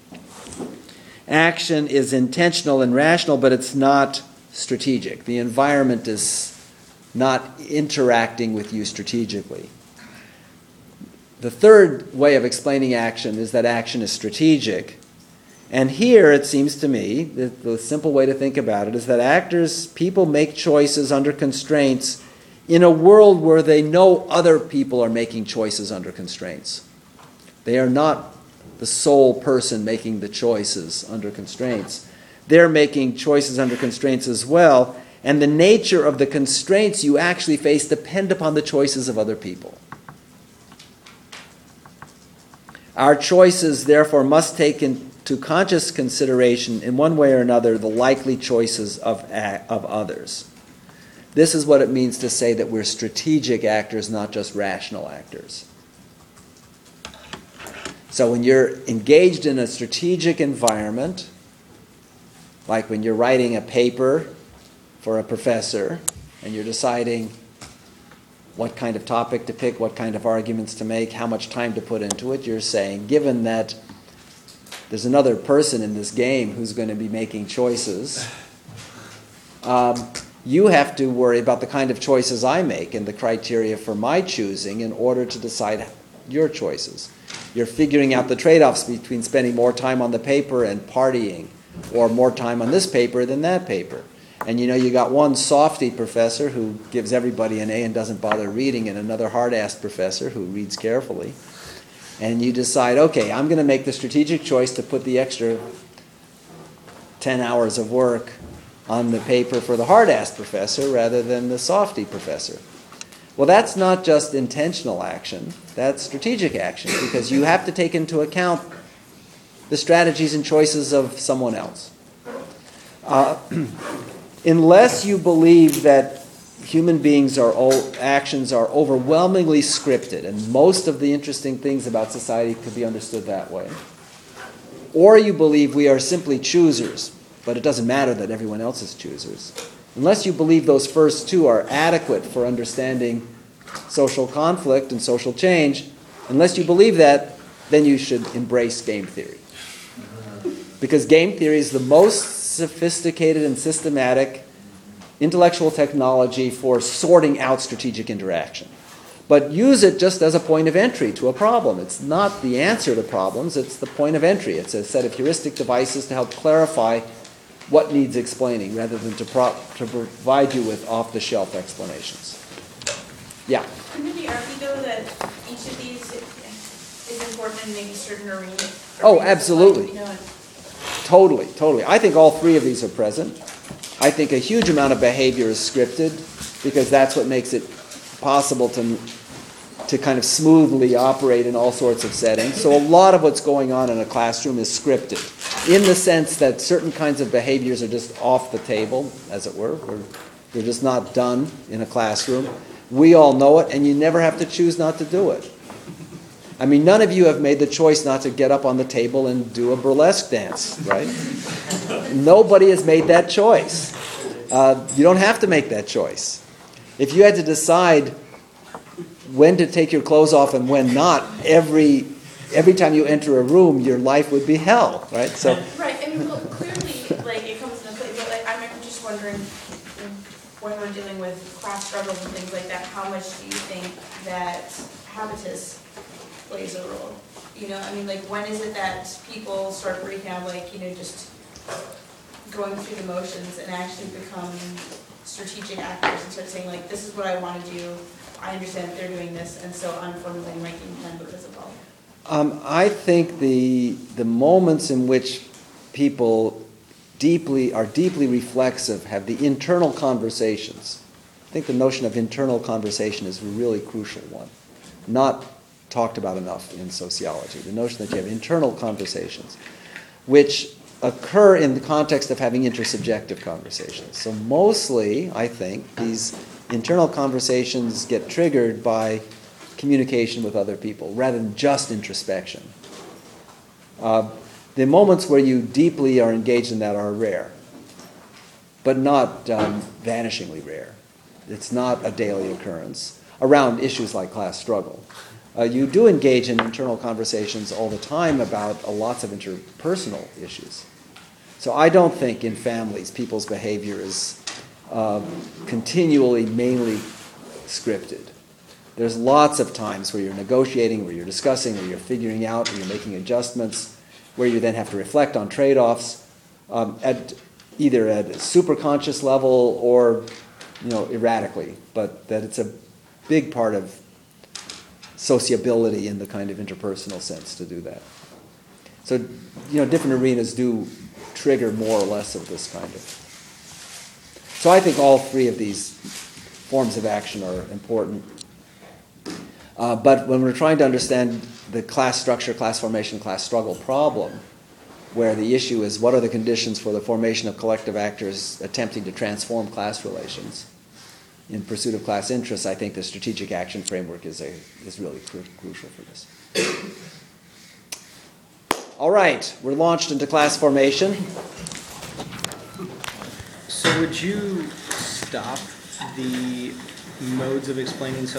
Action is intentional and rational, but it's not strategic. The environment is not interacting with you strategically. The third way of explaining action is that action is strategic. And here, it seems to me, the, the simple way to think about it is that actors, people make choices under constraints in a world where they know other people are making choices under constraints. They are not the sole person making the choices under constraints. They're making choices under constraints as well, and the nature of the constraints you actually face depend upon the choices of other people. Our choices, therefore, must take into conscious consideration, in one way or another, the likely choices of, of others. This is what it means to say that we're strategic actors, not just rational actors. So when you're engaged in a strategic environment, like when you're writing a paper for a professor, and you're deciding what kind of topic to pick, what kind of arguments to make, how much time to put into it, you're saying, given that there's another person in this game who's going to be making choices, um, you have to worry about the kind of choices I make and the criteria for my choosing in order to decide your choices. You're figuring out the trade-offs between spending more time on the paper and partying, or more time on this paper than that paper. And you know, you got one softy professor who gives everybody an A and doesn't bother reading, and another hard-assed professor who reads carefully. And you decide, okay, I'm going to make the strategic choice to put the extra ten hours of work on the paper for the hard-ass professor rather than the softy professor. Well, that's not just intentional action, that's strategic action, because you have to take into account the strategies and choices of someone else. Uh, unless you believe that human beings' are o- actions are overwhelmingly scripted, and most of the interesting things about society could be understood that way, or you believe we are simply choosers, but it doesn't matter that everyone else is choosers. Unless you believe those first two are adequate for understanding social conflict and social change, unless you believe that, then you should embrace game theory. Because game theory is the most sophisticated and systematic intellectual technology for sorting out strategic interaction. But use it just as a point of entry to a problem. It's not the answer to problems, it's the point of entry. It's a set of heuristic devices to help clarify what needs explaining rather than to, pro- to provide you with off-the-shelf explanations. Yeah? Couldn't it argue though that each of these is important in maybe certain arenas? Oh, absolutely. You know, and- Totally, totally. I think all three of these are present. I think a huge amount of behavior is scripted because that's what makes it possible to, to kind of smoothly operate in all sorts of settings. So a lot of what's going on in a classroom is scripted in the sense that certain kinds of behaviors are just off the table, as it were. They're, they're just not done in a classroom. We all know it, and you never have to choose not to do it. I mean, none of you have made the choice not to get up on the table and do a burlesque dance, right? Nobody has made that choice. Uh, you don't have to make that choice. If you had to decide when to take your clothes off and when not, every every time you enter a room, your life would be hell, right? So, Right, I mean, well, clearly, like, it comes into play, but like, I'm just wondering, when we're dealing with class struggles and things like that, how much do you think that habitus plays a role? You know, I mean, like, when is it that people start breaking out, like, you know, just going through the motions and actually become strategic actors and start saying, like, this is what I want to do, I understand that they're doing this, and so I'm formulating my game plan because of all. um, I think the the moments in which people deeply are deeply reflexive have the internal conversations. I think the notion of internal conversation is a really crucial one, not talked about enough in sociology. The notion that you have internal conversations, which occur in the context of having intersubjective conversations. So mostly, I think, these internal conversations get triggered by communication with other people rather than just introspection. Uh, the moments where you deeply are engaged in that are rare, but not um, vanishingly rare. It's not a daily occurrence around issues like class struggle. Uh, you do engage in internal conversations all the time about uh, lots of interpersonal issues. So I don't think in families people's behavior is uh, continually, mainly scripted. There's lots of times where you're negotiating, where you're discussing, where you're figuring out, where you're making adjustments, where you then have to reflect on trade-offs um, at either at a super conscious level or, you know, erratically. But that it's a big part of sociability in the kind of interpersonal sense to do that. So, you know, different arenas do trigger more or less of this kind of. So I think all three of these forms of action are important. Uh, but when we're trying to understand the class structure, class formation, class struggle problem, where the issue is what are the conditions for the formation of collective actors attempting to transform class relations in pursuit of class interests, I think the strategic action framework is a is really cru- crucial for this. All right, we're launched into class formation. So would you stop the modes of explaining